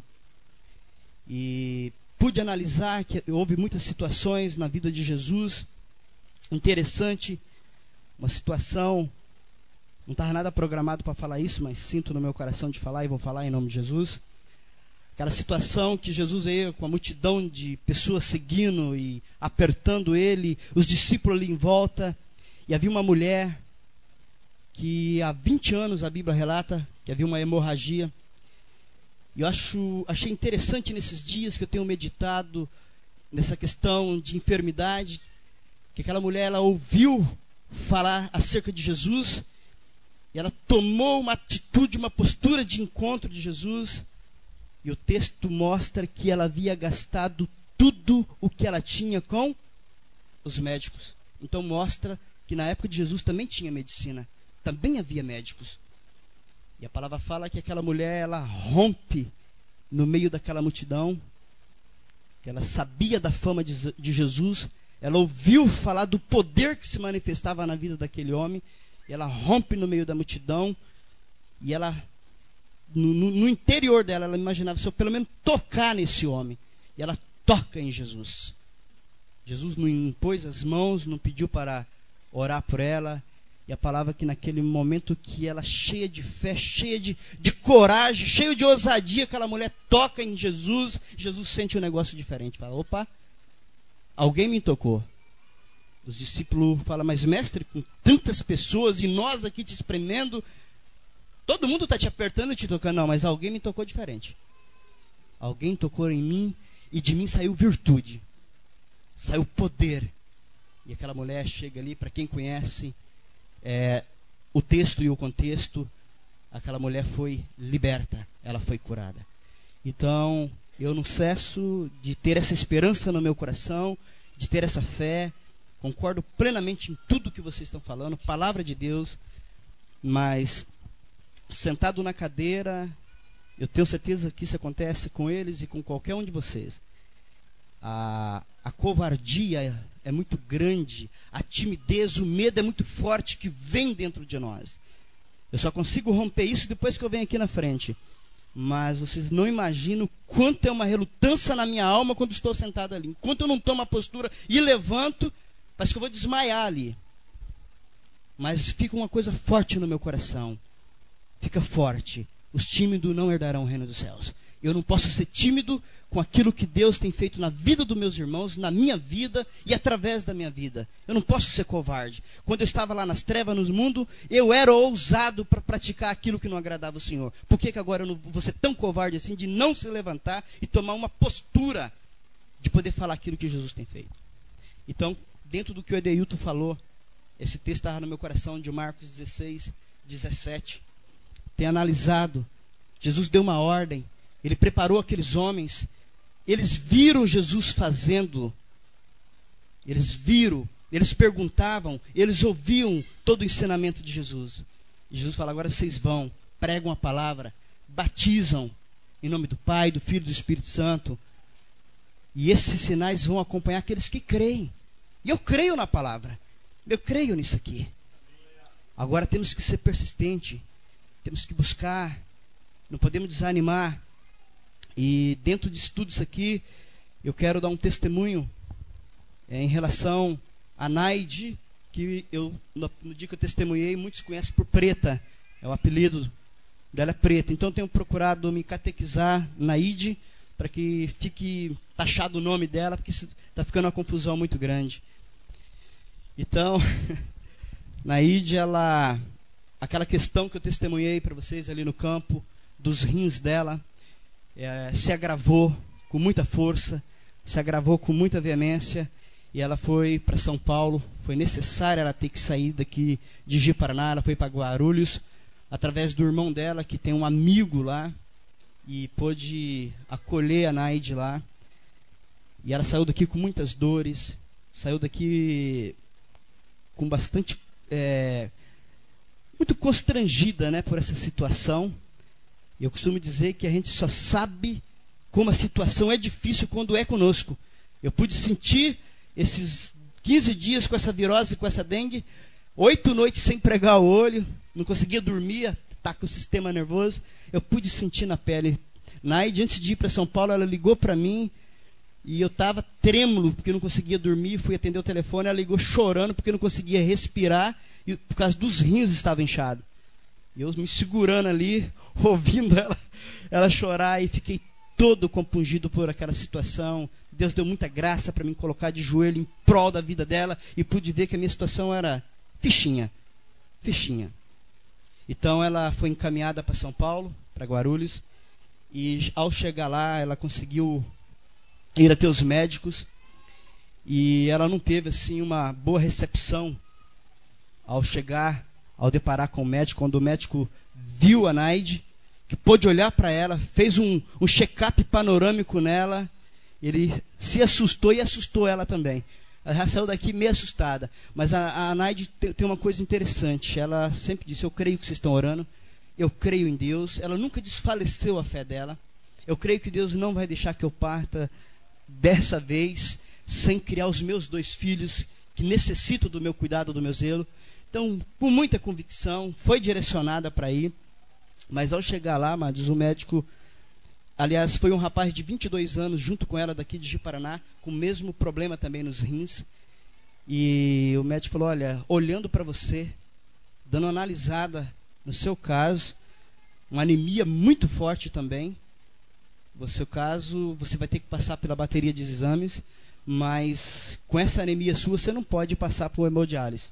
E pude analisar que houve muitas situações na vida de Jesus, interessante, uma situação, não estava nada programado para falar isso, mas sinto no meu coração de falar e vou falar em nome de Jesus. Aquela situação que Jesus ia com a multidão de pessoas seguindo e apertando ele, os discípulos ali em volta, e havia uma mulher que há vinte anos a Bíblia relata que havia uma hemorragia. E eu acho, achei interessante nesses dias que eu tenho meditado nessa questão de enfermidade, que aquela mulher, ela ouviu falar acerca de Jesus, e ela tomou uma atitude, uma postura de encontro de Jesus. E o texto mostra que ela havia gastado tudo o que ela tinha com os médicos. Então mostra que na época de Jesus também tinha medicina. Também havia médicos. E a palavra fala que aquela mulher, ela rompe no meio daquela multidão. Ela sabia da fama de, de Jesus. Ela ouviu falar do poder que se manifestava na vida daquele homem. E ela rompe no meio da multidão. E ela... No, no, no interior dela, ela imaginava se eu pelo menos tocar nesse homem. E ela toca em Jesus. Jesus não impôs as mãos, não pediu para orar por ela. E a palavra que naquele momento que ela, cheia de fé, cheia de, de coragem, cheia de ousadia, aquela mulher toca em Jesus. Jesus sente um negócio diferente. Fala, opa, alguém me tocou. Os discípulos falam, mas mestre, com tantas pessoas e nós aqui te espremendo, todo mundo está te apertando e te tocando. Não, mas alguém me tocou diferente. Alguém tocou em mim e de mim saiu virtude. Saiu poder. E aquela mulher chega ali, para quem conhece, é, o texto e o contexto, aquela mulher foi liberta, ela foi curada. Então, eu não cesso de ter essa esperança no meu coração, de ter essa fé, concordo plenamente em tudo que vocês estão falando, palavra de Deus, mas sentado na cadeira, eu tenho certeza que isso acontece com eles e com qualquer um de vocês. A, a covardia é muito grande, a timidez, o medo é muito forte que vem dentro de nós. Eu só consigo romper isso depois que eu venho aqui na frente. Mas vocês não imaginam quanto é uma relutância na minha alma quando estou sentado ali. Enquanto eu não tomo a postura e levanto, parece que eu vou desmaiar ali. Mas fica uma coisa forte no meu coração. Fica forte. Os tímidos não herdarão o reino dos céus. Eu não posso ser tímido com aquilo que Deus tem feito na vida dos meus irmãos, na minha vida e através da minha vida. Eu não posso ser covarde. Quando eu estava lá nas trevas, no mundo, eu era ousado para praticar aquilo que não agradava o Senhor. Por que, que agora eu não vou ser tão covarde assim de não se levantar e tomar uma postura de poder falar aquilo que Jesus tem feito? Então, dentro do que o Edeilton falou, esse texto estava no meu coração de Marcos dezesseis, dezessete. Tem analisado, Jesus deu uma ordem, ele preparou aqueles homens, eles viram Jesus fazendo, eles viram, eles perguntavam, eles ouviam todo o ensinamento de Jesus. E Jesus fala, agora vocês vão, pregam a palavra, batizam em nome do Pai, do Filho e do Espírito Santo. E esses sinais vão acompanhar aqueles que creem. E eu creio na palavra, eu creio nisso aqui. Agora temos que ser persistente, temos que buscar, não podemos desanimar. E dentro de tudo isso aqui, eu quero dar um testemunho é, em relação a Naide, que eu, no, no dia que eu testemunhei, muitos conhecem por Preta, é o apelido dela é Preta. Então eu tenho procurado me catequizar Naide, para que fique taxado o nome dela, porque está ficando uma confusão muito grande. Então, Naide, ela, aquela questão que eu testemunhei para vocês ali no campo, dos rins dela, É, se agravou com muita força, se agravou com muita veemência, e ela foi para São Paulo. Foi necessário ela ter que sair daqui de Ji-Paraná, ela foi para Guarulhos, através do irmão dela, que tem um amigo lá, e pôde acolher a Naide lá. E ela saiu daqui com muitas dores, saiu daqui com bastante, é, muito constrangida, né, por essa situação. Eu costumo dizer que a gente só sabe como a situação é difícil quando é conosco. Eu pude sentir esses quinze dias com essa virose, com essa dengue, oito noites sem pregar o olho, não conseguia dormir, tá com o sistema nervoso. Eu pude sentir na pele. Naide, antes de ir para São Paulo, ela ligou para mim e eu estava trêmulo porque não conseguia dormir. Fui atender o telefone, ela ligou chorando porque não conseguia respirar e por causa dos rins estava inchado. E eu me segurando ali, ouvindo ela, ela chorar, e fiquei todo compungido por aquela situação. Deus deu muita graça para me colocar de joelho em prol da vida dela, e pude ver que a minha situação era fichinha, fichinha. Então ela foi encaminhada para São Paulo, para Guarulhos, e ao chegar lá ela conseguiu ir até os médicos, e ela não teve assim uma boa recepção ao chegar, ao deparar com o médico. Quando o médico viu a Naide, que pôde olhar para ela, fez um, um check-up panorâmico nela, ele se assustou e assustou ela também. Ela já saiu daqui meio assustada. Mas a, a Naide tem, tem uma coisa interessante. Ela sempre disse, eu creio que vocês estão orando, eu creio em Deus. Ela nunca desfaleceu a fé dela. Eu creio que Deus não vai deixar que eu parta dessa vez sem criar os meus dois filhos que necessitam do meu cuidado, do meu zelo. Então, com muita convicção, foi direcionada para ir. Mas ao chegar lá, amados, o médico, aliás, foi um rapaz de vinte e dois anos, junto com ela daqui de Ji-Paraná, com o mesmo problema também nos rins. E o médico falou, olha, olhando para você, dando uma analisada no seu caso, uma anemia muito forte também. No seu caso, você vai ter que passar pela bateria de exames, mas com essa anemia sua, você não pode passar por hemodiálise.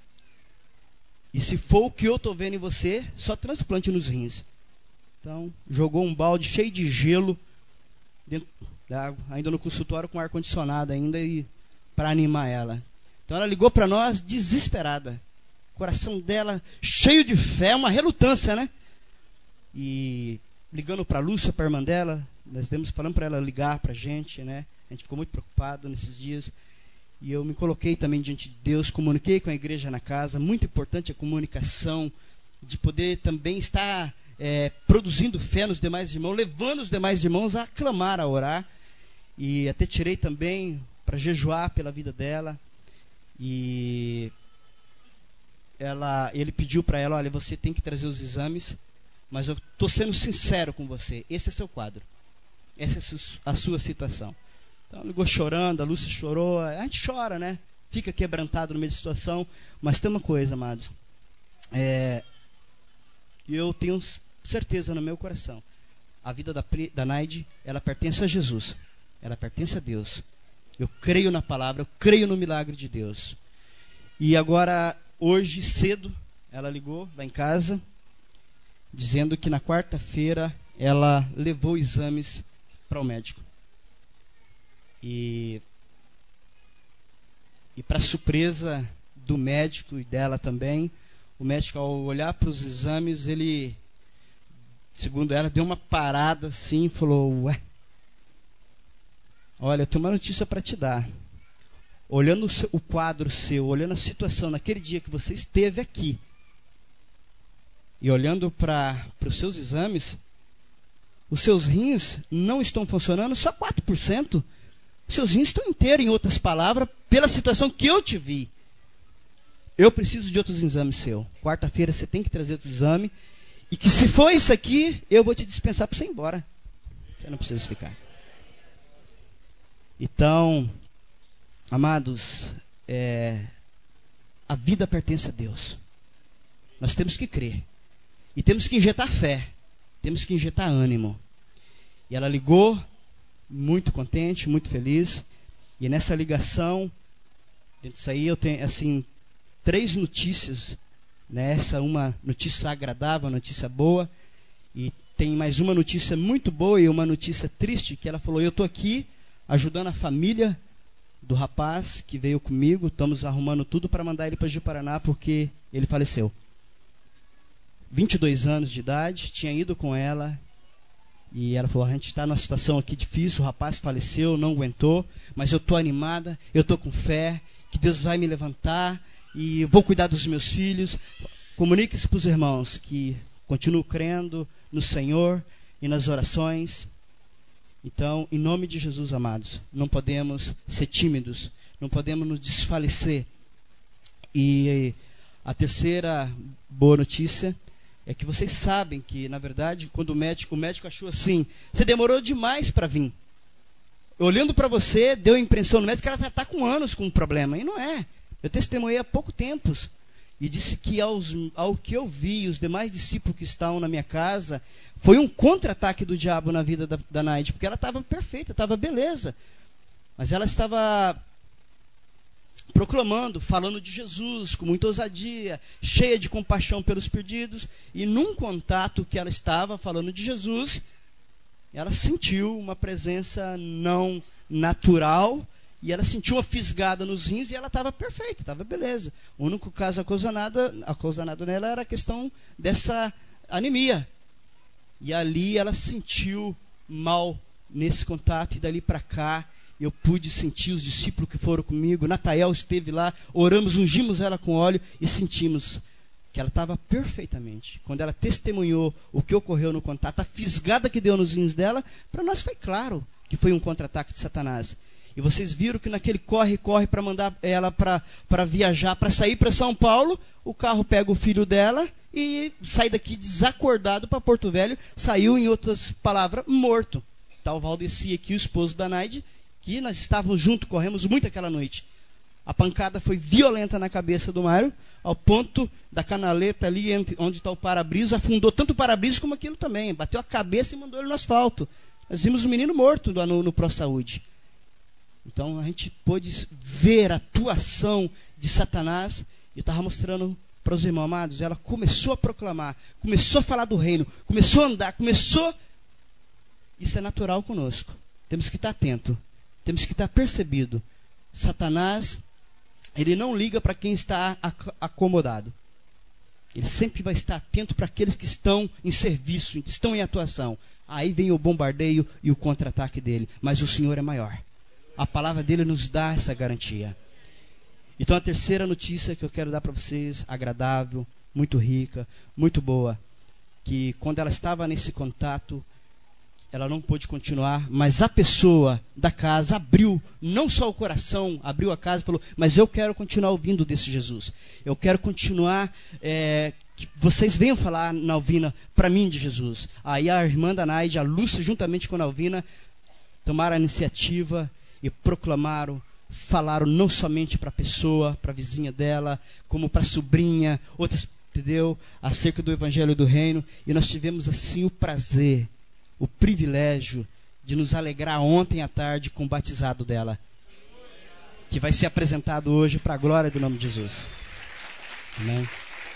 E se for o que eu estou vendo em você, só transplante nos rins. Então, jogou um balde cheio de gelo dentro da água, ainda no consultório com ar-condicionado ainda, e para animar ela. Então ela ligou para nós desesperada. coração dela cheio de fé, uma relutância, né? E ligando para a Lúcia, para a irmã dela, nós demos falando para ela ligar para a gente, né? A gente ficou muito preocupado nesses dias. E eu me coloquei também diante de Deus, comuniquei com a igreja na casa. Muito importante a comunicação, de poder também estar é, produzindo fé nos demais irmãos, levando os demais irmãos a clamar, a orar. E até tirei também para jejuar pela vida dela. E ela, ele pediu para ela, olha, você tem que trazer os exames, mas eu estou sendo sincero com você, esse é seu quadro, essa é a sua situação. Então ligou chorando, a Lúcia chorou, a gente chora, né? Fica quebrantado no meio da situação, mas tem uma coisa, amados, é, eu tenho certeza no meu coração, a vida da, da Naide, ela pertence a Jesus, ela pertence a Deus. Eu creio na palavra, eu creio no milagre de Deus. E agora, hoje cedo, ela ligou lá em casa, dizendo que na quarta-feira ela levou exames para o médico. E, e para surpresa do médico e dela também, o médico, ao olhar para os exames, ele, segundo ela, deu uma parada assim e falou, ué, olha, eu tenho uma notícia para te dar. Olhando o, seu, o quadro seu, olhando a situação naquele dia que você esteve aqui, e olhando para os seus exames, os seus rins não estão funcionando só quatro por cento. Os seus rins estão inteiros, em outras palavras, pela situação que eu te vi. Eu preciso de outros exames seu. Quarta-feira você tem que trazer outro exame. E que se for isso aqui, eu vou te dispensar para você ir embora. Você não precisa ficar. Então, amados, é, a vida pertence a Deus. Nós temos que crer. E temos que injetar fé. Temos que injetar ânimo. E ela ligou, muito contente, muito feliz. E nessa ligação, dentro disso aí eu tenho, assim, três notícias. Né? Essa uma notícia agradável, uma notícia boa. E tem mais uma notícia muito boa e uma notícia triste, que ela falou, eu estou aqui ajudando a família do rapaz que veio comigo, estamos arrumando tudo para mandar ele para Ji-Paraná, porque ele faleceu. vinte e dois anos de idade, tinha ido com ela, e ela falou, a gente está numa situação aqui difícil, o rapaz faleceu, não aguentou, mas eu estou animada, eu estou com fé, que Deus vai me levantar, e vou cuidar dos meus filhos. Comunique-se para os irmãos, que continuo crendo no Senhor e nas orações. Então, em nome de Jesus, amados, não podemos ser tímidos, não podemos nos desfalecer. E a terceira boa notícia é que vocês sabem que, na verdade, quando o médico, o médico achou assim, você demorou demais para vir. Olhando para você, deu a impressão no médico que ela está com anos com um problema. E não é. Eu testemunhei há pouco tempo. E disse que aos, ao que eu vi, os demais discípulos que estavam na minha casa, foi um contra-ataque do diabo na vida da, da Naide, porque ela estava perfeita, estava beleza. Mas ela estava proclamando, falando de Jesus, com muita ousadia, cheia de compaixão pelos perdidos. E num contato que ela estava falando de Jesus, ela sentiu uma presença não natural, e ela sentiu uma fisgada nos rins e ela estava perfeita, estava beleza. O único caso acausanado, acausanado nela era a questão dessa anemia. E ali ela sentiu mal nesse contato, e dali para cá eu pude sentir os discípulos que foram comigo. Natael esteve lá, oramos, ungimos ela com óleo e sentimos que ela estava perfeitamente. Quando ela testemunhou o que ocorreu no contato, a fisgada que deu nos rins dela, para nós foi claro que foi um contra-ataque de Satanás. E vocês viram que naquele corre-corre para mandar ela para viajar, para sair para São Paulo, o carro pega o filho dela e sai daqui desacordado para Porto Velho, saiu, em outras palavras, morto. Tal Valdeci aqui, o esposo da Naide, que nós estávamos juntos, corremos muito aquela noite. A pancada foi violenta na cabeça do Mário, ao ponto da canaleta ali, onde está o para-brisa, afundou tanto o para-brisa como aquilo também. Bateu a cabeça e mandou ele no asfalto. Nós vimos o menino morto no, no Pró-Saúde. Então a gente pôde ver a atuação de Satanás. E eu estava mostrando para os irmãos amados, ela começou a proclamar, começou a falar do reino, começou a andar, começou... Isso é natural conosco. Temos que estar atento, temos que estar percebido. Satanás, ele não liga para quem está ac- acomodado. Ele sempre vai estar atento para aqueles que estão em serviço, que estão em atuação. Aí vem o bombardeio e o contra-ataque dele. Mas o Senhor é maior. A palavra dele nos dá essa garantia. Então a terceira notícia que eu quero dar para vocês, agradável, muito rica, muito boa, que quando ela estava nesse contato, ela não pôde continuar, mas a pessoa da casa abriu, não só o coração, abriu a casa e falou, mas eu quero continuar ouvindo desse Jesus. Eu quero continuar, é, que vocês venham falar na Alvina para mim de Jesus. Aí a irmã da Naide, a Lúcia, juntamente com a Alvina, tomaram a iniciativa e proclamaram, falaram não somente para a pessoa, para a vizinha dela, como para a sobrinha, outras, entendeu? Acerca do Evangelho do Reino. E nós tivemos assim o prazer, o privilégio de nos alegrar ontem à tarde com o batizado dela, que vai ser apresentado hoje para a glória do nome de Jesus. Amém.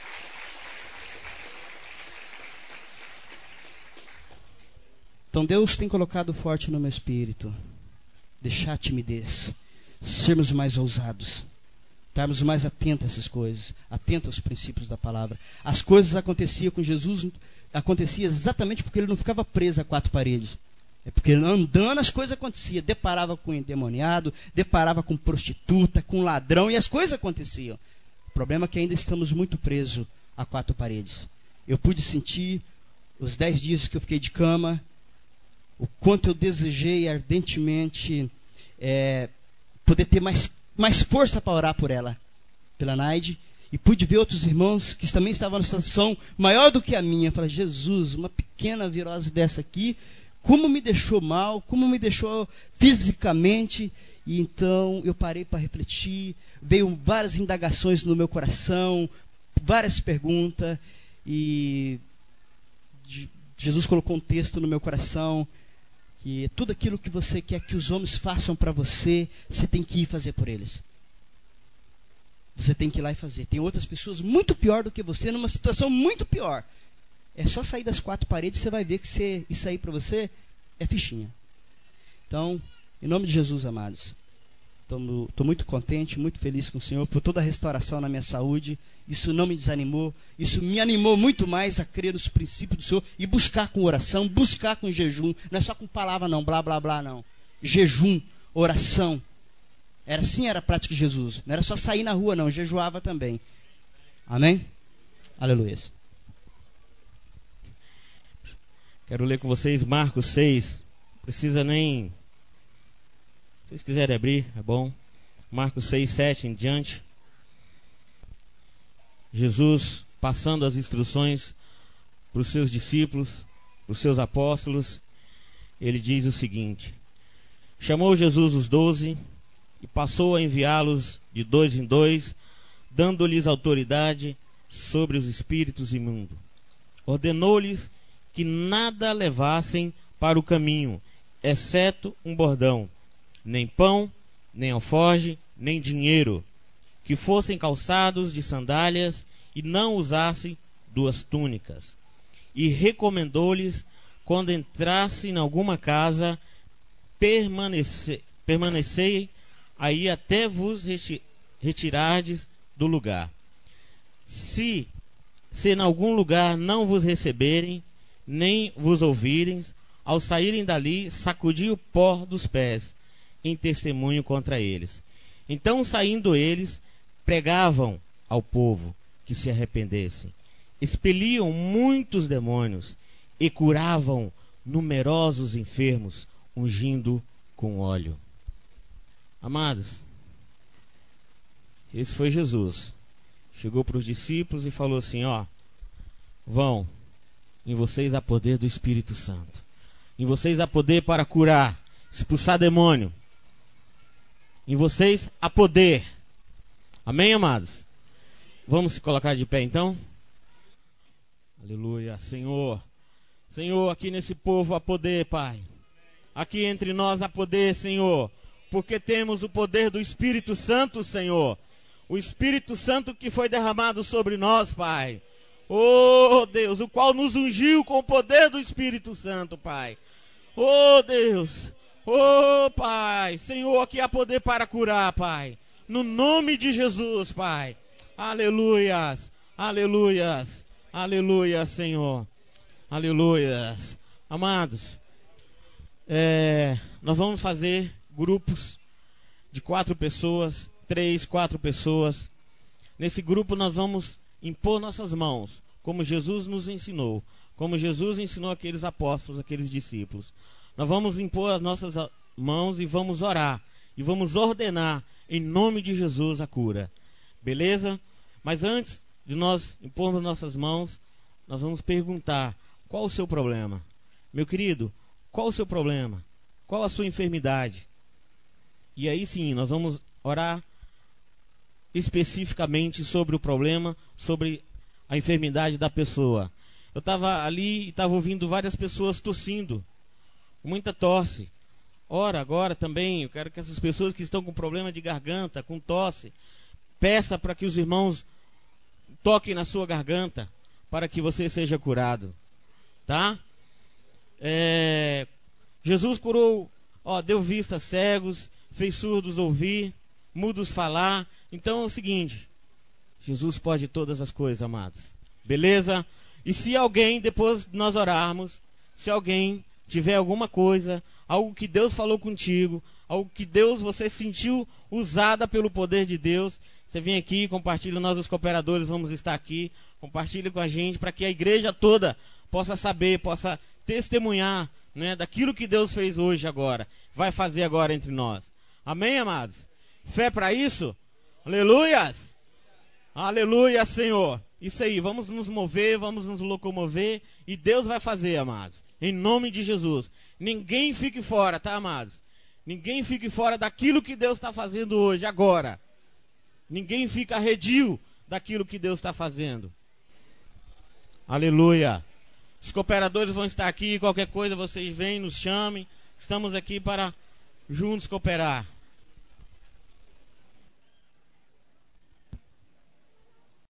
Então Deus tem colocado forte no meu espírito deixar a timidez, sermos mais ousados, estarmos mais atentos a essas coisas, atentos aos princípios da palavra. As coisas aconteciam com Jesus, acontecia exatamente porque ele não ficava preso a quatro paredes. É porque andando as coisas aconteciam. Deparava com endemoniado, deparava com prostituta, com ladrão, e as coisas aconteciam. O problema é que ainda estamos muito presos a quatro paredes. Eu pude sentir, os dez dias que eu fiquei de cama, o quanto eu desejei ardentemente é, poder ter mais, mais força para orar por ela, pela Naide. E pude ver outros irmãos que também estavam numa situação maior do que a minha. Eu falei, Jesus, uma pequena virose dessa aqui, como me deixou mal, como me deixou fisicamente. E então eu parei para refletir, veio várias indagações no meu coração, várias perguntas, e Jesus colocou um texto no meu coração, que tudo aquilo que você quer que os homens façam para você, você tem que ir fazer por eles. Você tem que ir lá e fazer. Tem outras pessoas muito pior do que você, numa situação muito pior. É só sair das quatro paredes, você vai ver que você, isso aí para você é fichinha. Então, em nome de Jesus, amados, estou muito contente, muito feliz com o Senhor por toda a restauração na minha saúde. Isso não me desanimou, isso me animou muito mais a crer nos princípios do Senhor e buscar com oração, buscar com jejum. Não é só com palavra não, blá, blá, blá, não. Jejum, oração. Era assim, era a prática de Jesus. Não era só sair na rua, não. Jejuava também. Amém? Aleluia.
Quero ler com vocês Marcos seis. Precisa nem... Se vocês quiserem abrir, é bom. Marcos seis, sete em diante. Jesus passando as instruções para os seus discípulos, para os seus apóstolos. Ele diz o seguinte: chamou Jesus os doze e passou a enviá-los de dois em dois, dando-lhes autoridade sobre os espíritos imundos. Ordenou-lhes que nada levassem para o caminho, exceto um bordão, nem pão, nem alforge, nem dinheiro, que fossem calçados de sandálias e não usassem duas túnicas. E recomendou-lhes, quando entrassem em alguma casa, permanecer, permanecei aí até vos retirardes do lugar. Se, se em algum lugar não vos receberem, nem vos ouvirem, ao saírem dali, sacudi o pó dos pés, em testemunho contra eles. Então, saindo eles, pregavam ao povo que se arrependessem, expeliam muitos demônios e curavam numerosos enfermos, ungindo com óleo. Amados, esse foi Jesus. Chegou para os discípulos e falou assim: ó, vão, em vocês há poder do Espírito Santo, em vocês há poder para curar, expulsar demônio, em vocês há poder. Amém, amados? Vamos se colocar de pé então? Aleluia. Senhor, Senhor, aqui nesse povo há poder, Pai. Aqui entre nós há poder, Senhor, porque temos o poder do Espírito Santo, Senhor. O Espírito Santo que foi derramado sobre nós, Pai. Oh, Deus, o qual nos ungiu com o poder do Espírito Santo, Pai. Oh, Deus. Oh, Pai. Senhor, aqui há poder para curar, Pai. No nome de Jesus, Pai. Aleluias. Aleluias. Aleluia, Senhor. Aleluias. Amados, é, nós vamos fazer grupos de quatro pessoas, três, quatro pessoas. Nesse grupo nós vamos impor nossas mãos, como Jesus nos ensinou, como Jesus ensinou aqueles apóstolos, aqueles discípulos. Nós vamos impor as nossas mãos e vamos orar, e vamos ordenar em nome de Jesus a cura. Beleza? Mas antes de nós impormos nossas mãos, nós vamos perguntar: qual o seu problema? Meu querido, qual o seu problema? Qual a sua enfermidade? E aí sim, nós vamos orar especificamente sobre o problema, sobre a enfermidade da pessoa. Eu estava ali e estava ouvindo várias pessoas tossindo, muita tosse. Ora, agora também, eu quero que essas pessoas que estão com problema de garganta, com tosse, peça para que os irmãos toquem na sua garganta, para que você seja curado. Tá? É, Jesus curou, ó, deu vista a cegos, fez surdos ouvir, mudos falar. Então é o seguinte: Jesus pode todas as coisas, amados. Beleza? E se alguém, depois de nós orarmos, se alguém tiver alguma coisa, algo que Deus falou contigo, algo que Deus, você sentiu usada pelo poder de Deus, você vem aqui, compartilha. Nós os cooperadores vamos estar aqui, compartilhe com a gente, para que a igreja toda possa saber, possa testemunhar, né, daquilo que Deus fez hoje agora, vai fazer agora entre nós. Amém, amados? Fé para isso? Aleluias! Aleluia, Senhor! Isso aí, vamos nos mover, vamos nos locomover, e Deus vai fazer, amados, em nome de Jesus. Ninguém fique fora, tá, amados? Ninguém fique fora daquilo que Deus está fazendo hoje, agora. Ninguém fica arredio daquilo que Deus está fazendo. Aleluia! Os cooperadores vão estar aqui, qualquer coisa vocês vêm, nos chamem. Estamos aqui para juntos cooperar.